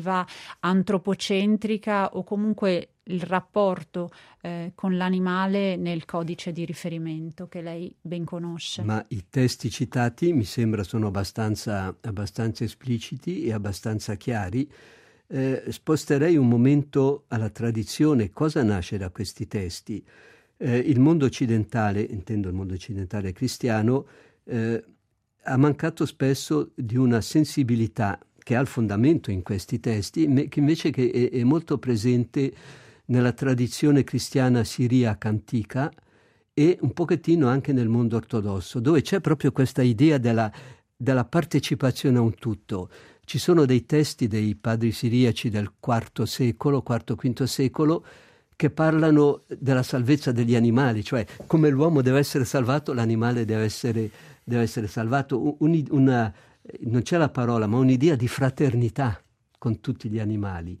antropocentrica o comunque il rapporto eh, con l'animale nel codice di riferimento che lei ben conosce? Ma i testi citati mi sembra sono abbastanza, abbastanza espliciti e abbastanza chiari. Eh, sposterei un momento alla tradizione. Cosa nasce da questi testi? Eh, il mondo occidentale, intendo il mondo occidentale cristiano, eh, ha mancato spesso di una sensibilità che ha il fondamento in questi testi, che invece che è, è molto presente nella tradizione cristiana siriaca antica e un pochettino anche nel mondo ortodosso, dove c'è proprio questa idea della, della partecipazione a un tutto. Ci sono dei testi dei padri siriaci del quarto secolo, quarto quinto secolo, che parlano della salvezza degli animali, cioè come l'uomo deve essere salvato, l'animale deve essere, deve essere salvato. Un, una non c'è la parola, ma un'idea di fraternità con tutti gli animali.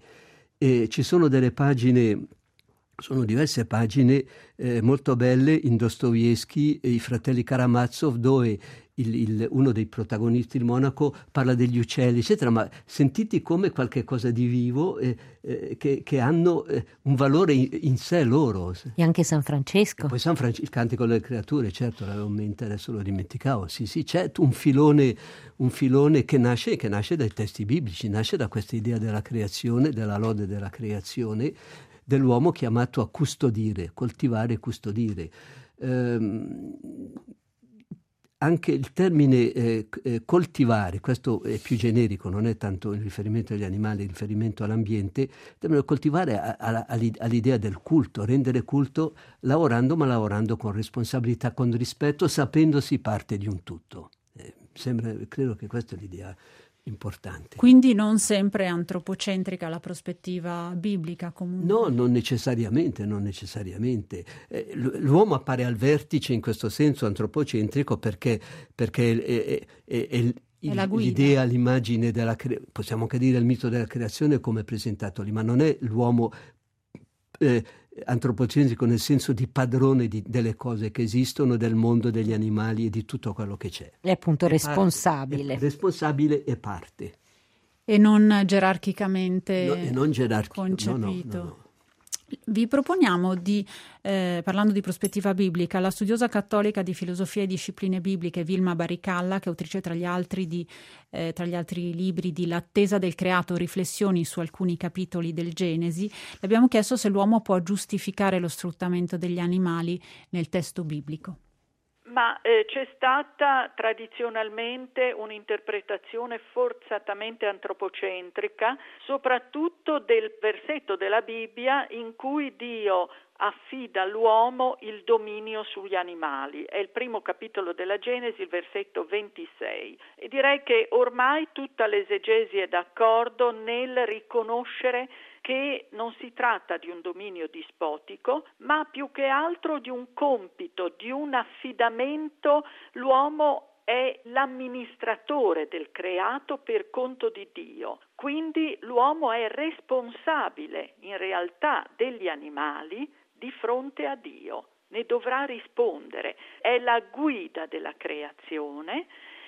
E ci sono delle pagine, sono diverse pagine eh, molto belle in Dostoevskij e i fratelli Karamazov, dove il, il, uno dei protagonisti, il monaco, parla degli uccelli, eccetera, ma sentiti come qualche cosa di vivo eh, eh, che, che hanno eh, un valore in, in sé loro. E anche San Francesco. E poi San Francesco, il Cantico delle Creature, certo, l'avevo in mente, adesso lo dimenticavo. Sì, sì, c'è un filone, un filone che nasce, che nasce dai testi biblici, nasce da questa idea della creazione, della lode della creazione, dell'uomo chiamato a custodire, coltivare e custodire. Ehm, anche il termine eh, coltivare, questo è più generico, non è tanto il riferimento agli animali, il riferimento all'ambiente, il termine coltivare a, a, all'idea del culto, rendere culto lavorando, ma lavorando con responsabilità, con rispetto, sapendosi parte di un tutto. Eh, sembra, credo che questa è l'idea importante. Quindi non sempre antropocentrica la prospettiva biblica comunque? No, non necessariamente, non necessariamente. Eh, l'uomo appare al vertice in questo senso antropocentrico perché, perché è, è, è, è il, l'idea, l'immagine della creazione, possiamo anche dire il mito della creazione come presentato lì, ma non è l'uomo eh, antropocentrico nel senso di padrone di, delle cose che esistono, del mondo, degli animali e di tutto quello che c'è. È appunto è responsabile. Parte, è responsabile e parte. E non gerarchicamente no, e non gerarchico, concepito. No, no, no, no. Vi proponiamo di, eh, parlando di prospettiva biblica, la studiosa cattolica di filosofia e discipline bibliche Vilma Baricalla, che è autrice tra gli altri di eh, tra gli altri libri di L'attesa del creato, riflessioni su alcuni capitoli del Genesi, le abbiamo chiesto se l'uomo può giustificare lo sfruttamento degli animali nel testo biblico. Ma eh, c'è stata tradizionalmente un'interpretazione forzatamente antropocentrica, soprattutto del versetto della Bibbia in cui Dio affida all'uomo il dominio sugli animali. È il primo capitolo della Genesi, il versetto ventisei. E direi che ormai tutta l'esegesi è d'accordo nel riconoscere che non si tratta di un dominio dispotico, ma più che altro di un compito, di un affidamento. L'uomo è l'amministratore del creato per conto di Dio. Quindi l'uomo è responsabile in realtà degli animali di fronte a Dio. Ne dovrà rispondere. È la guida della creazione.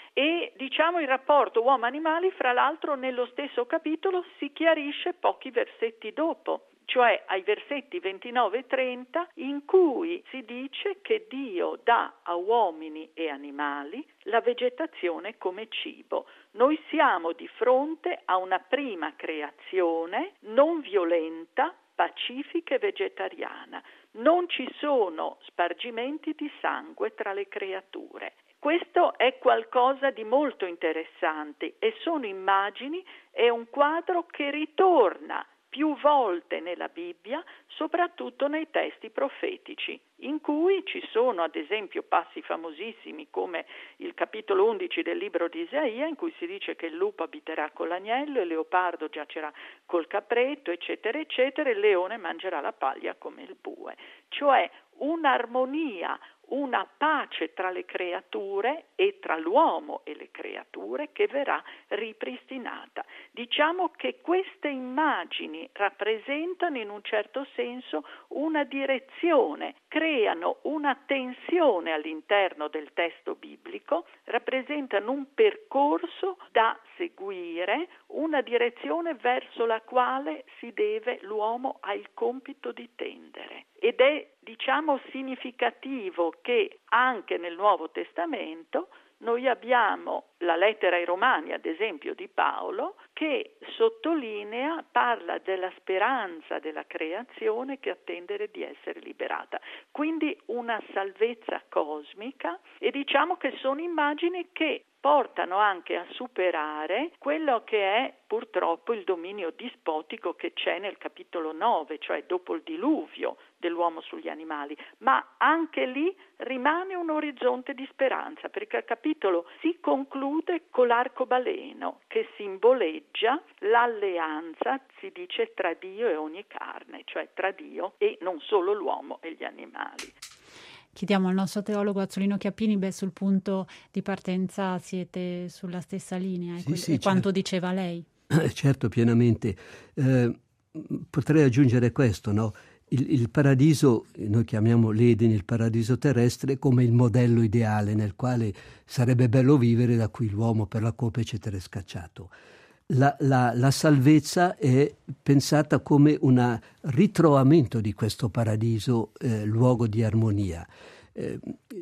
E diciamo il rapporto uomo-animali, fra l'altro nello stesso capitolo si chiarisce pochi versetti dopo, cioè ai versetti ventinove e trenta, in cui si dice che Dio dà a uomini e animali la vegetazione come cibo. Noi siamo di fronte a una prima creazione non violenta, pacifica e vegetariana. Non ci sono spargimenti di sangue tra le creature. Questo è qualcosa di molto interessante e sono immagini, è un quadro che ritorna più volte nella Bibbia, soprattutto nei testi profetici, in cui ci sono ad esempio passi famosissimi come il capitolo undici del libro di Isaia, in cui si dice che il lupo abiterà con l'agnello, il leopardo giacerà col capretto, eccetera, eccetera, e il leone mangerà la paglia come il bue. Cioè un'armonia, una pace tra le creature e tra l'uomo e le creature che verrà ripristinata. Diciamo che queste immagini rappresentano in un certo senso una direzione, creano una tensione all'interno del testo biblico, rappresentano un percorso da seguire, una direzione verso la quale si deve, l'uomo ha il compito di tendere. Ed è, diciamo, significativo che anche nel Nuovo Testamento noi abbiamo la lettera ai Romani, ad esempio, di Paolo, che sottolinea, parla della speranza della creazione che attende di essere liberata. Quindi una salvezza cosmica, e diciamo che sono immagini che portano anche a superare quello che è purtroppo il dominio dispotico che c'è nel capitolo nove, cioè dopo il diluvio dell'uomo sugli animali, ma anche lì rimane un orizzonte di speranza, perché il capitolo si conclude con l'arcobaleno che simboleggia l'alleanza, si dice, tra Dio e ogni carne, cioè tra Dio e non solo l'uomo e gli animali. Chiediamo al nostro teologo Azzolino Chiappini, beh, sul punto di partenza siete sulla stessa linea, sì, e, sì, e quanto certo. diceva lei. Certo, pienamente. Eh, potrei aggiungere questo, no? Il, il paradiso, noi chiamiamo l'Eden, il paradiso terrestre, come il modello ideale nel quale sarebbe bello vivere, da cui l'uomo per la colpa eccetera è scacciato. La, la, la salvezza è pensata come un ritrovamento di questo paradiso, eh, luogo di armonia. Eh,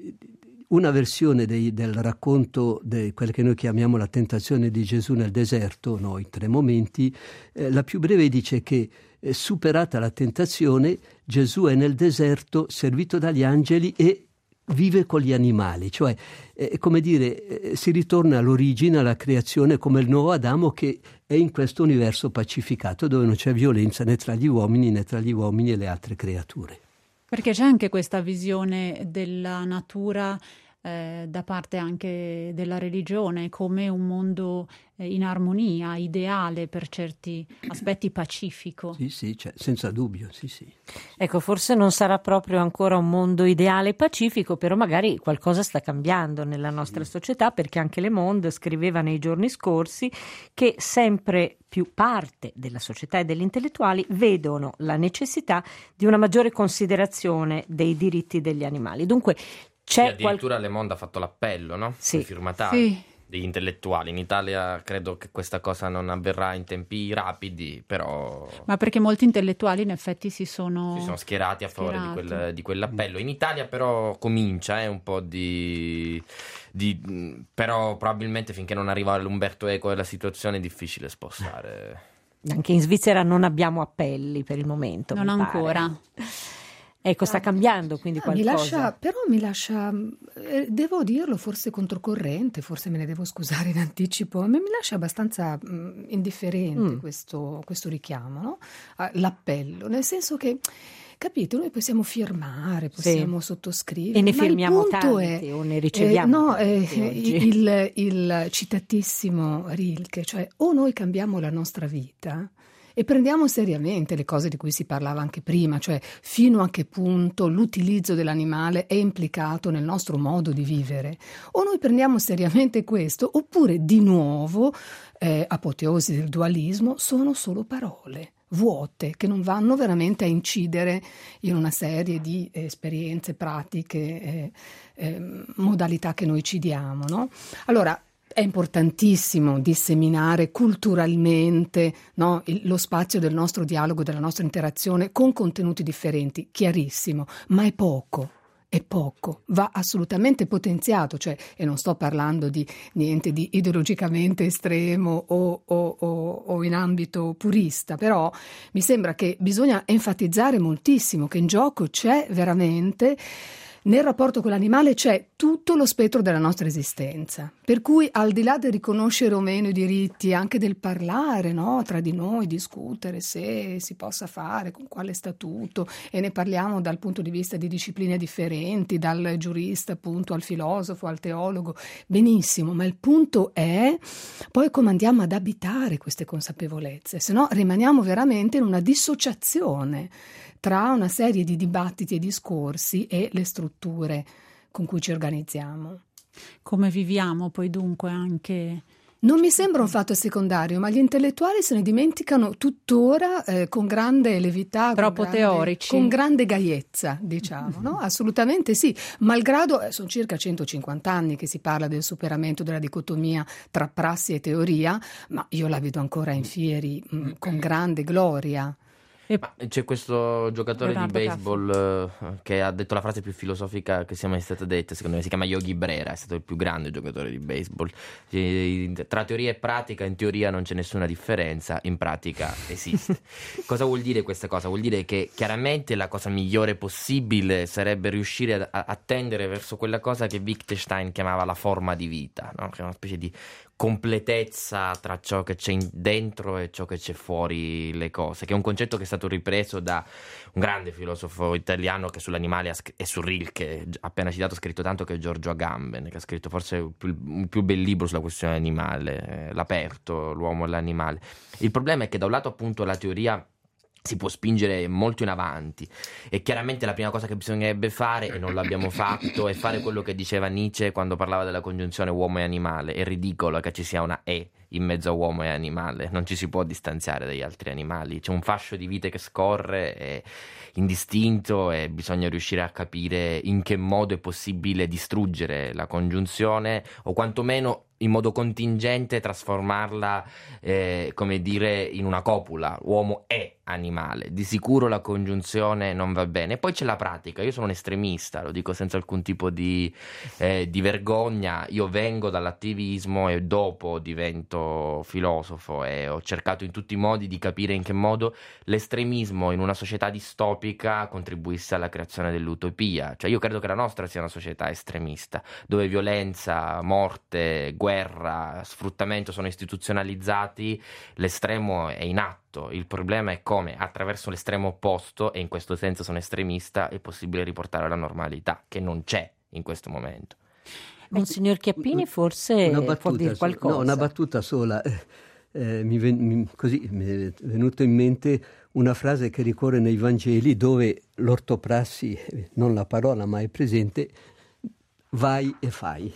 una versione dei, del racconto di quella che noi chiamiamo la tentazione di Gesù nel deserto, no, in tre momenti, eh, la più breve dice che eh, superata la tentazione, Gesù è nel deserto servito dagli angeli e vive con gli animali, cioè eh, come dire, eh, si ritorna all'origine, alla creazione, come il nuovo Adamo che è in questo universo pacificato dove non c'è violenza né tra gli uomini né tra gli uomini e le altre creature. Perché c'è anche questa visione della natura eh, da parte anche della religione come un mondo eh, in armonia, ideale, per certi aspetti pacifico. Sì, sì, cioè, senza dubbio, sì, sì. Ecco, forse non sarà proprio ancora un mondo ideale e pacifico, però magari qualcosa sta cambiando nella nostra sì. società, perché anche Le Monde scriveva nei giorni scorsi che sempre più parte della società e degli intellettuali vedono la necessità di una maggiore considerazione dei diritti degli animali. Dunque c'è sì, addirittura qual... Le Monde ha fatto l'appello, no? Sì. I firmatari Sì. degli intellettuali. In Italia credo che questa cosa non avverrà in tempi rapidi, però... Ma perché molti intellettuali in effetti si sono... si sono schierati a favore di, schierati. quel, di quell'appello. In Italia però comincia eh, un po' di... Di, però probabilmente finché non arriva l'Umberto Eco della situazione è difficile spostare. Anche in Svizzera non abbiamo appelli per il momento. Non ancora. Ecco, sta cambiando quindi qualcosa. Mi lascia, però mi lascia, eh, devo dirlo, forse controcorrente, forse me ne devo scusare in anticipo, ma mi lascia abbastanza mh, indifferente mm. questo, questo richiamo, no? Ah, l'appello, nel senso che, capite, noi possiamo firmare, possiamo sì. sottoscrivere, e ne ma firmiamo il punto tanti è, o ne riceviamo eh, no, eh, tanti il, il citatissimo Rilke, cioè o noi cambiamo la nostra vita e prendiamo seriamente le cose di cui si parlava anche prima, cioè fino a che punto l'utilizzo dell'animale è implicato nel nostro modo di vivere. O noi prendiamo seriamente questo, oppure di nuovo, eh, apoteosi del dualismo, sono solo parole vuote che non vanno veramente a incidere in una serie di eh, esperienze, pratiche, eh, eh, modalità che noi ci diamo, no? Allora, è importantissimo disseminare culturalmente, no, il, lo spazio del nostro dialogo, della nostra interazione con contenuti differenti, chiarissimo, ma è poco. È poco, va assolutamente potenziato, cioè, e non sto parlando di niente di ideologicamente estremo o, o, o, o in ambito purista, però mi sembra che bisogna enfatizzare moltissimo che in gioco c'è veramente, nel rapporto con l'animale c'è tutto lo spettro della nostra esistenza, per cui al di là del riconoscere o meno i diritti, anche del parlare, no, tra di noi, discutere se si possa fare, con quale statuto, e ne parliamo dal punto di vista di discipline differenti, dal giurista appunto al filosofo, al teologo, benissimo, ma il punto è poi come andiamo ad abitare queste consapevolezze, se no rimaniamo veramente in una dissociazione tra una serie di dibattiti e discorsi e le strutture con cui ci organizziamo. Come viviamo poi dunque anche... Non mi sembra un fatto secondario, ma gli intellettuali se ne dimenticano tuttora eh, con grande levità, troppo con grande, teorici, con grande gaiezza, diciamo, no? Assolutamente sì, malgrado eh, sono circa centocinquanta anni che si parla del superamento della dicotomia tra prassi e teoria, ma io la vedo ancora in fieri mh, con grande gloria. E c'è questo giocatore Leonardo di baseball uh, che ha detto la frase più filosofica che sia mai stata detta, secondo me si chiama Yogi Berra, è stato il più grande giocatore di baseball. E, tra teoria e pratica, in teoria non c'è nessuna differenza, in pratica esiste. Cosa vuol dire questa cosa? Vuol dire che chiaramente la cosa migliore possibile sarebbe riuscire a, a tendere verso quella cosa che Wittgenstein chiamava la forma di vita, no? Che è una specie di completezza tra ciò che c'è dentro e ciò che c'è fuori le cose, che è un concetto che è stato ripreso da un grande filosofo italiano che sull'animale e su Rilke, appena citato, ha scritto tanto, che è Giorgio Agamben, che ha scritto forse il più, il più bel libro sulla questione animale, eh, L'aperto, l'uomo e l'animale. Il problema è che da un lato appunto la teoria si può spingere molto in avanti e chiaramente la prima cosa che bisognerebbe fare, e non l'abbiamo fatto, è fare quello che diceva Nietzsche quando parlava della congiunzione uomo e animale. È ridicolo che ci sia una E in mezzo a uomo e animale, non ci si può distanziare dagli altri animali, c'è un fascio di vite che scorre, è indistinto, e bisogna riuscire a capire in che modo è possibile distruggere la congiunzione o quantomeno in modo contingente trasformarla, eh, come dire, in una copula. Uomo è animale, di sicuro la congiunzione non va bene. E poi c'è la pratica. Io sono un estremista, lo dico senza alcun tipo di, eh, di vergogna. Io vengo dall'attivismo e dopo divento stesso filosofo e ho cercato in tutti i modi di capire in che modo l'estremismo in una società distopica contribuisse alla creazione dell'utopia. Cioè io credo che la nostra sia una società estremista, dove violenza, morte, guerra, sfruttamento sono istituzionalizzati, l'estremo è in atto. Il problema è come attraverso l'estremo opposto, e in questo senso sono estremista, è possibile riportare la normalità, che non c'è in questo momento. Monsignor Chiappini forse può dire qualcosa. No, una battuta sola. Eh, mi, ven- mi, così mi è venuto in mente una frase che ricorre nei Vangeli, dove l'ortoprassi, non la parola ma è presente, vai e fai.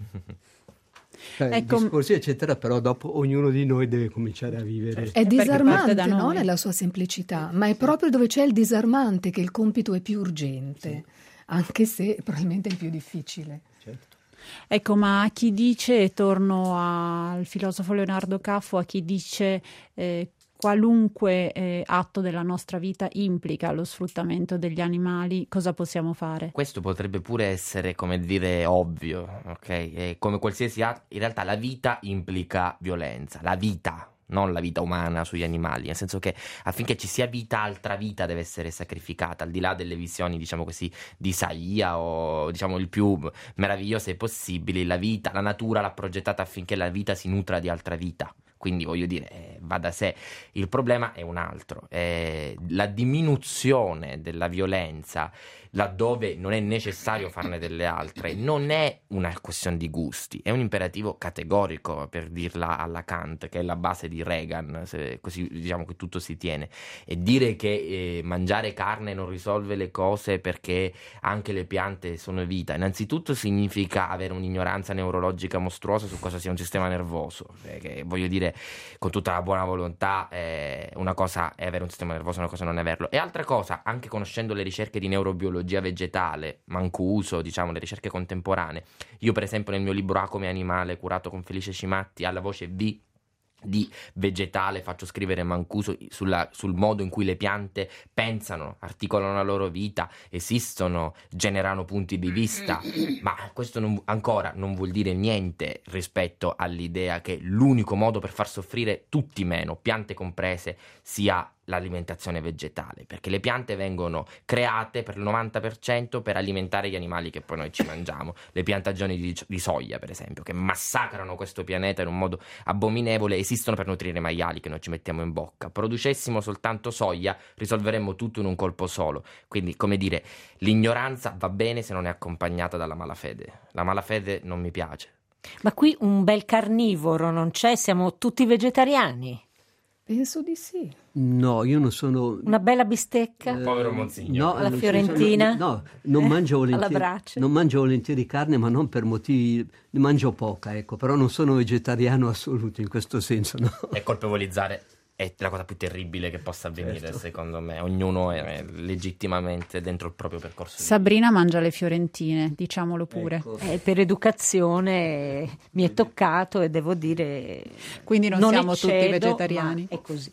Cioè, ecco, discorsi eccetera, però dopo ognuno di noi deve cominciare a vivere. È disarmante, no, nella sua semplicità, ma è proprio dove c'è il disarmante che il compito è più urgente, sì. Anche se probabilmente è il più difficile. Certo. Ecco, ma a chi dice, torno al filosofo Leonardo Caffo, a chi dice eh, qualunque eh, atto della nostra vita implica lo sfruttamento degli animali, cosa possiamo fare? Questo potrebbe pure essere, come dire, ovvio, ok? E come qualsiasi atto, in realtà la vita implica violenza, la vita, non la vita umana sugli animali, nel senso che affinché ci sia vita, altra vita deve essere sacrificata, al di là delle visioni, diciamo così, di Isaia o diciamo il più meravigliose possibili. La vita, la natura l'ha progettata affinché la vita si nutra di altra vita. Quindi voglio dire, eh, va da sé. Il problema è un altro, eh, la diminuzione della violenza laddove non è necessario farne delle altre non è una questione di gusti, è un imperativo categorico, per dirla alla Kant, che è la base di Reagan, se così diciamo che tutto si tiene. E dire che eh, mangiare carne non risolve le cose perché anche le piante sono vita, innanzitutto significa avere un'ignoranza neurologica mostruosa su cosa sia un sistema nervoso, che voglio dire, con tutta la buona volontà, eh, una cosa è avere un sistema nervoso, una cosa non è averlo. E altra cosa, anche conoscendo le ricerche di neurobiologia vegetale, Mancuso, diciamo le ricerche contemporanee, io per esempio nel mio libro A come animale, curato con Felice Cimatti, alla voce V di vegetale faccio scrivere Mancuso sulla, sul modo in cui le piante pensano, articolano la loro vita, esistono, generano punti di vista, ma questo non, ancora non vuol dire niente rispetto all'idea che l'unico modo per far soffrire tutti meno, piante comprese, sia l'alimentazione vegetale, perché le piante vengono create per il novanta per cento per alimentare gli animali che poi noi ci mangiamo, le piantagioni di, di soia per esempio, che massacrano questo pianeta in un modo abominevole, esistono per nutrire i maiali che noi ci mettiamo in bocca. Producessimo soltanto soia, risolveremmo tutto in un colpo solo. Quindi, come dire, l'ignoranza va bene se non è accompagnata dalla malafede. La malafede non mi piace. Ma qui un bel carnivoro non c'è? Siamo tutti vegetariani? Penso di sì. No, io non sono... Una bella bistecca? Eh, Povero Monsignor. No, alla fiorentina? No, non mangio alla volentieri, brace? non mangio volentieri carne, ma non per motivi... Ne mangio poca, ecco, però non sono vegetariano assoluto in questo senso, no. E colpevolizzare è la cosa più terribile che possa avvenire, certo. Secondo me. Ognuno è legittimamente dentro il proprio percorso. Sabrina mangia le fiorentine, diciamolo pure. Ecco. Eh, per educazione mi è toccato e devo dire... Quindi non, non siamo eccedo, tutti vegetariani. È così.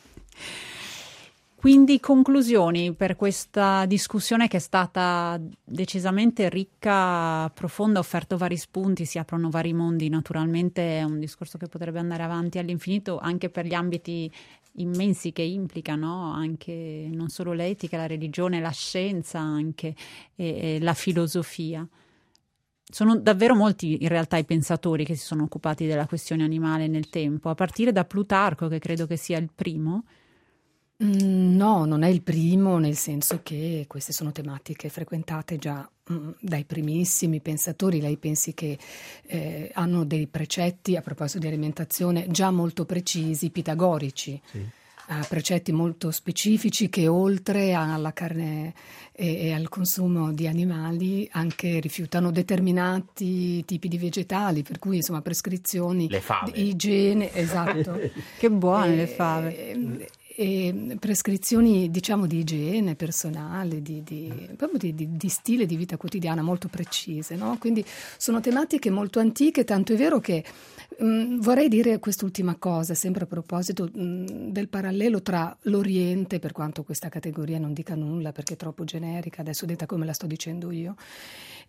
Quindi conclusioni per questa discussione che è stata decisamente ricca, profonda, ha offerto vari spunti, si aprono vari mondi, naturalmente è un discorso che potrebbe andare avanti all'infinito anche per gli ambiti immensi che implicano anche non solo l'etica, la religione, la scienza anche e, e la filosofia. Sono davvero molti in realtà i pensatori che si sono occupati della questione animale nel tempo, a partire da Plutarco, che credo che sia il primo. No, non è il primo, nel senso che queste sono tematiche frequentate già mh, dai primissimi pensatori. Lei pensi che eh, hanno dei precetti a proposito di alimentazione già molto precisi, pitagorici, sì. uh, precetti molto specifici che oltre alla carne e, e al consumo di animali anche rifiutano determinati tipi di vegetali, per cui insomma prescrizioni le fave. Di igiene, esatto. Che buone e, le fave. E, e prescrizioni diciamo di igiene personale, di, di, proprio di, di, di stile di vita quotidiana molto precise, no? Quindi sono tematiche molto antiche, tanto è vero che mh, vorrei dire quest'ultima cosa, sempre a proposito mh, del parallelo tra l'Oriente, per quanto questa categoria non dica nulla perché è troppo generica, adesso detta come la sto dicendo io,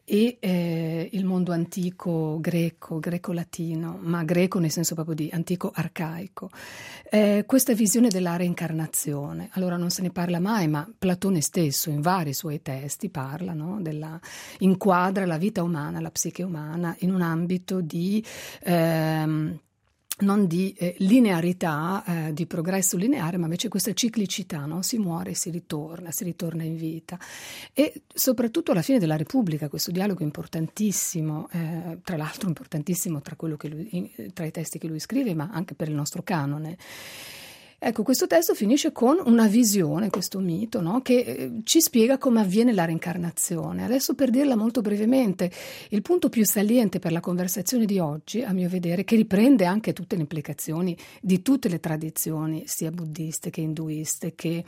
e eh, il mondo antico greco, greco-latino, ma greco nel senso proprio di antico arcaico. Eh, questa visione della reincarnazione, allora non se ne parla mai, ma Platone stesso in vari suoi testi parla, no, della, inquadra la vita umana, la psiche umana in un ambito di ehm, non di eh, linearità, eh, di progresso lineare, ma invece questa ciclicità, no? Si muore, si ritorna, si ritorna in vita. E soprattutto alla fine della Repubblica, questo dialogo importantissimo, eh, tra l'altro importantissimo tra, quello che lui, tra i testi che lui scrive, ma anche per il nostro canone. Ecco, questo testo finisce con una visione, questo mito, no? Che eh, ci spiega come avviene la reincarnazione. Adesso, per dirla molto brevemente, il punto più saliente per la conversazione di oggi, a mio vedere, che riprende anche tutte le implicazioni di tutte le tradizioni, sia buddiste che induiste che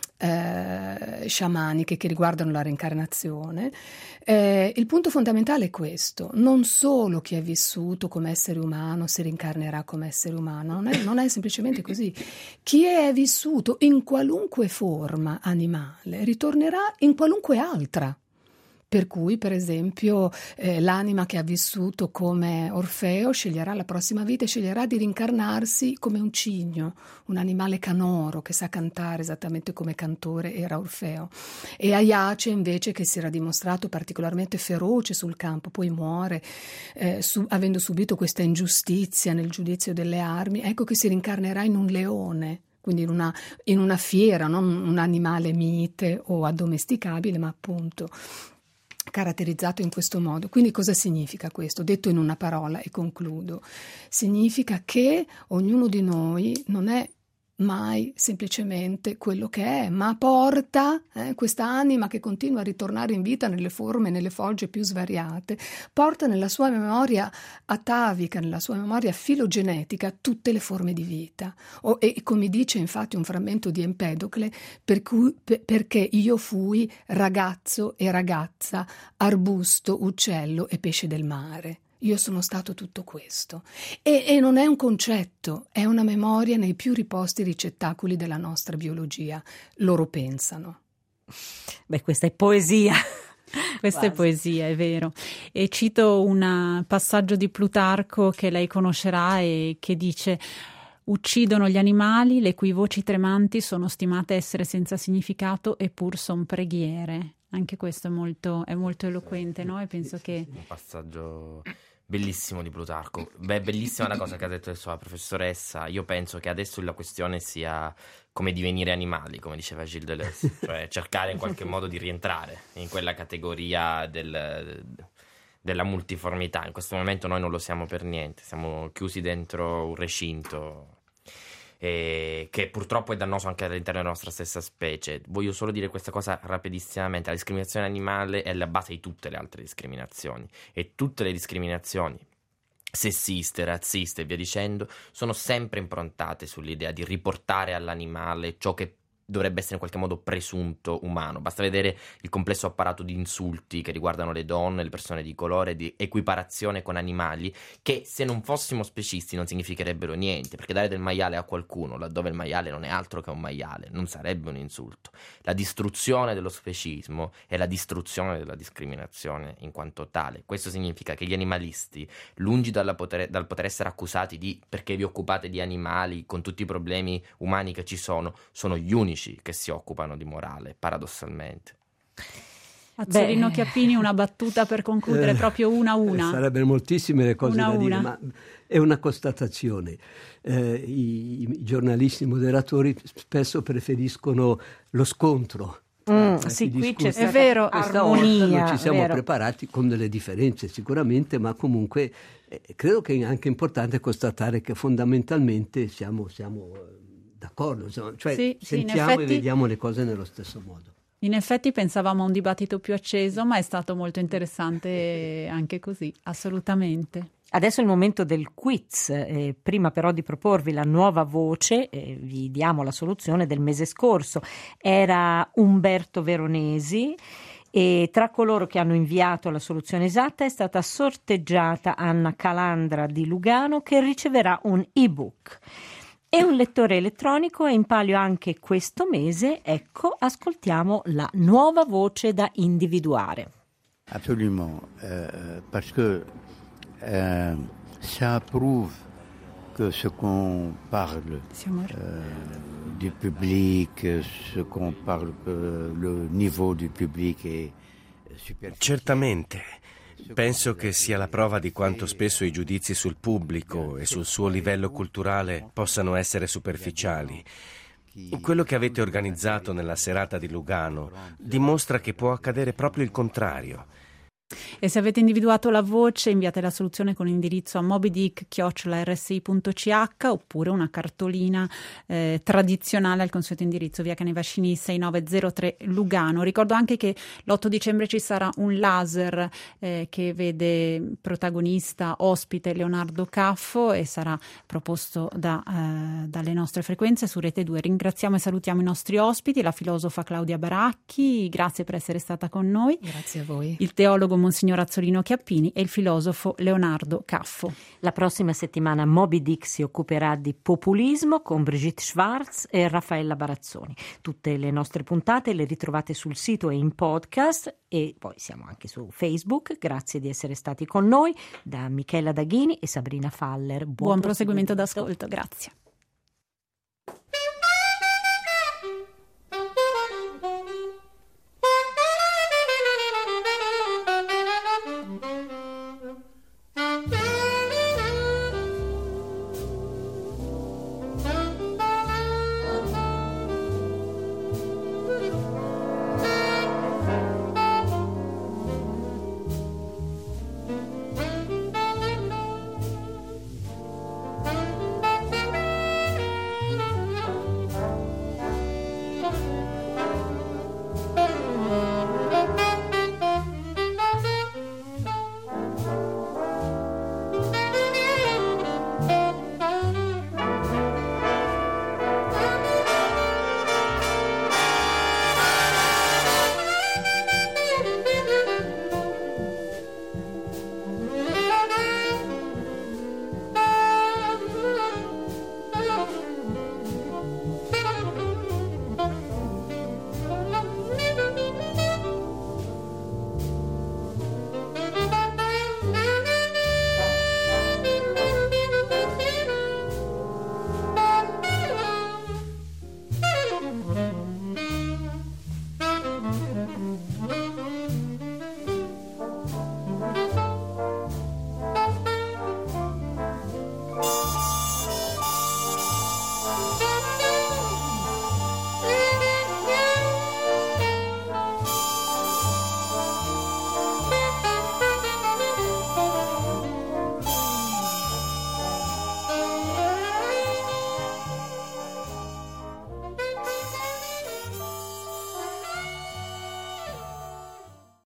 Eh, sciamaniche che riguardano la reincarnazione, eh, il punto fondamentale è questo: non solo chi è vissuto come essere umano si rincarnerà come essere umano, non è, non è semplicemente così. Chi è vissuto in qualunque forma animale ritornerà in qualunque altra. Per cui, per esempio, eh, l'anima che ha vissuto come Orfeo sceglierà la prossima vita e sceglierà di rincarnarsi come un cigno, un animale canoro che sa cantare esattamente come cantore era Orfeo. E Aiace, invece, che si era dimostrato particolarmente feroce sul campo, poi muore eh, su, avendo subito questa ingiustizia nel giudizio delle armi, ecco che si rincarnerà in un leone. Quindi in una, in una fiera, non un animale mite o addomesticabile, ma appunto caratterizzato in questo modo. Quindi cosa significa questo? Detto in una parola e concludo. Significa che ognuno di noi non è mai semplicemente quello che è, ma porta eh, questa anima che continua a ritornare in vita nelle forme, nelle fogge più svariate, porta nella sua memoria atavica, nella sua memoria filogenetica tutte le forme di vita. O, e come dice infatti un frammento di Empedocle, per cui, per, perché io fui ragazzo e ragazza, arbusto, uccello e pesce del mare. Io sono stato tutto questo. E, e non è un concetto, è una memoria nei più riposti ricettacoli della nostra biologia. Loro pensano. Beh, questa è poesia. Questa Quasi. è poesia, è vero. E cito un passaggio di Plutarco che lei conoscerà e che dice: uccidono gli animali, le cui voci tremanti sono stimate essere senza significato, eppur son preghiere. Anche questo è molto, è molto eloquente, no? E penso che... Un passaggio bellissimo di Plutarco. Beh, bellissima la cosa che ha detto adesso la professoressa. Io penso che adesso la questione sia come divenire animali, come diceva Gilles Deleuze, cioè cercare in qualche modo di rientrare in quella categoria del, della multiformità. In questo momento noi non lo siamo per niente, siamo chiusi dentro un recinto eh, che purtroppo è dannoso anche all'interno della nostra stessa specie. Voglio solo dire questa cosa rapidissimamente: la discriminazione animale è la base di tutte le altre discriminazioni, e tutte le discriminazioni sessiste, razziste e via dicendo sono sempre improntate sull'idea di riportare all'animale ciò che dovrebbe essere in qualche modo presunto umano. Basta vedere il complesso apparato di insulti che riguardano le donne, le persone di colore, di equiparazione con animali, che se non fossimo specisti non significherebbero niente, perché dare del maiale a qualcuno laddove il maiale non è altro che un maiale non sarebbe un insulto. La distruzione dello specismo è la distruzione della discriminazione in quanto tale. Questo significa che gli animalisti, lungi dalla poter, dal poter essere accusati di perché vi occupate di animali con tutti i problemi umani che ci sono, sono gli unici che si occupano di morale, paradossalmente. Azzolino Chiappini, una battuta per concludere, eh, proprio una a una. Sarebbero moltissime le cose una da dire, una. ma è una constatazione. Eh, i, I giornalisti, i moderatori spesso preferiscono lo scontro. Mm, sì, qui c'è è vero, armonia. Noi ci siamo vero. preparati con delle differenze sicuramente, ma comunque eh, credo che è anche importante constatare che fondamentalmente siamo, siamo d'accordo, insomma, cioè sì, sentiamo sì, effetti, e vediamo le cose nello stesso modo. In effetti pensavamo a un dibattito più acceso, ma è stato molto interessante anche così, assolutamente. Adesso è il momento del quiz, eh, prima però di proporvi la nuova voce, eh, vi diamo la soluzione del mese scorso. Era Umberto Veronesi, e tra coloro che hanno inviato la soluzione esatta è stata sorteggiata Anna Calandra di Lugano, che riceverà un ebook. E un lettore elettronico è in palio anche questo mese. Ecco, ascoltiamo la nuova voce da individuare. Absolument, euh, parce que euh, ça prouve que ce qu'on parle euh, du public, ce qu'on parle, que le niveau du public è superficiale. Certamente. Penso che sia la prova di quanto spesso i giudizi sul pubblico e sul suo livello culturale possano essere superficiali. Quello che avete organizzato nella serata di Lugano dimostra che può accadere proprio il contrario. E se avete individuato la voce, inviate la soluzione con l'indirizzo a mobydick chiocciola erre esse i punto c h oppure una cartolina eh, tradizionale al consueto indirizzo via Canevascini sessantanovecento tre Lugano. Ricordo anche che l'otto dicembre ci sarà un laser eh, che vede protagonista ospite Leonardo Caffo e sarà proposto da, eh, dalle nostre frequenze su Rete due. Ringraziamo e salutiamo i nostri ospiti, la filosofa Claudia Baracchi, grazie per essere stata con noi. Grazie a voi. Il teologo Monsignor Azzolino Chiappini e il filosofo Leonardo Caffo. La prossima settimana Moby Dick si occuperà di populismo con Brigitte Schwarz e Raffaella Barazzoni. Tutte le nostre puntate le ritrovate sul sito e in podcast e poi siamo anche su Facebook. Grazie di essere stati con noi da Michela Daghini e Sabrina Faller. Buon, Buon proseguimento d'ascolto, grazie.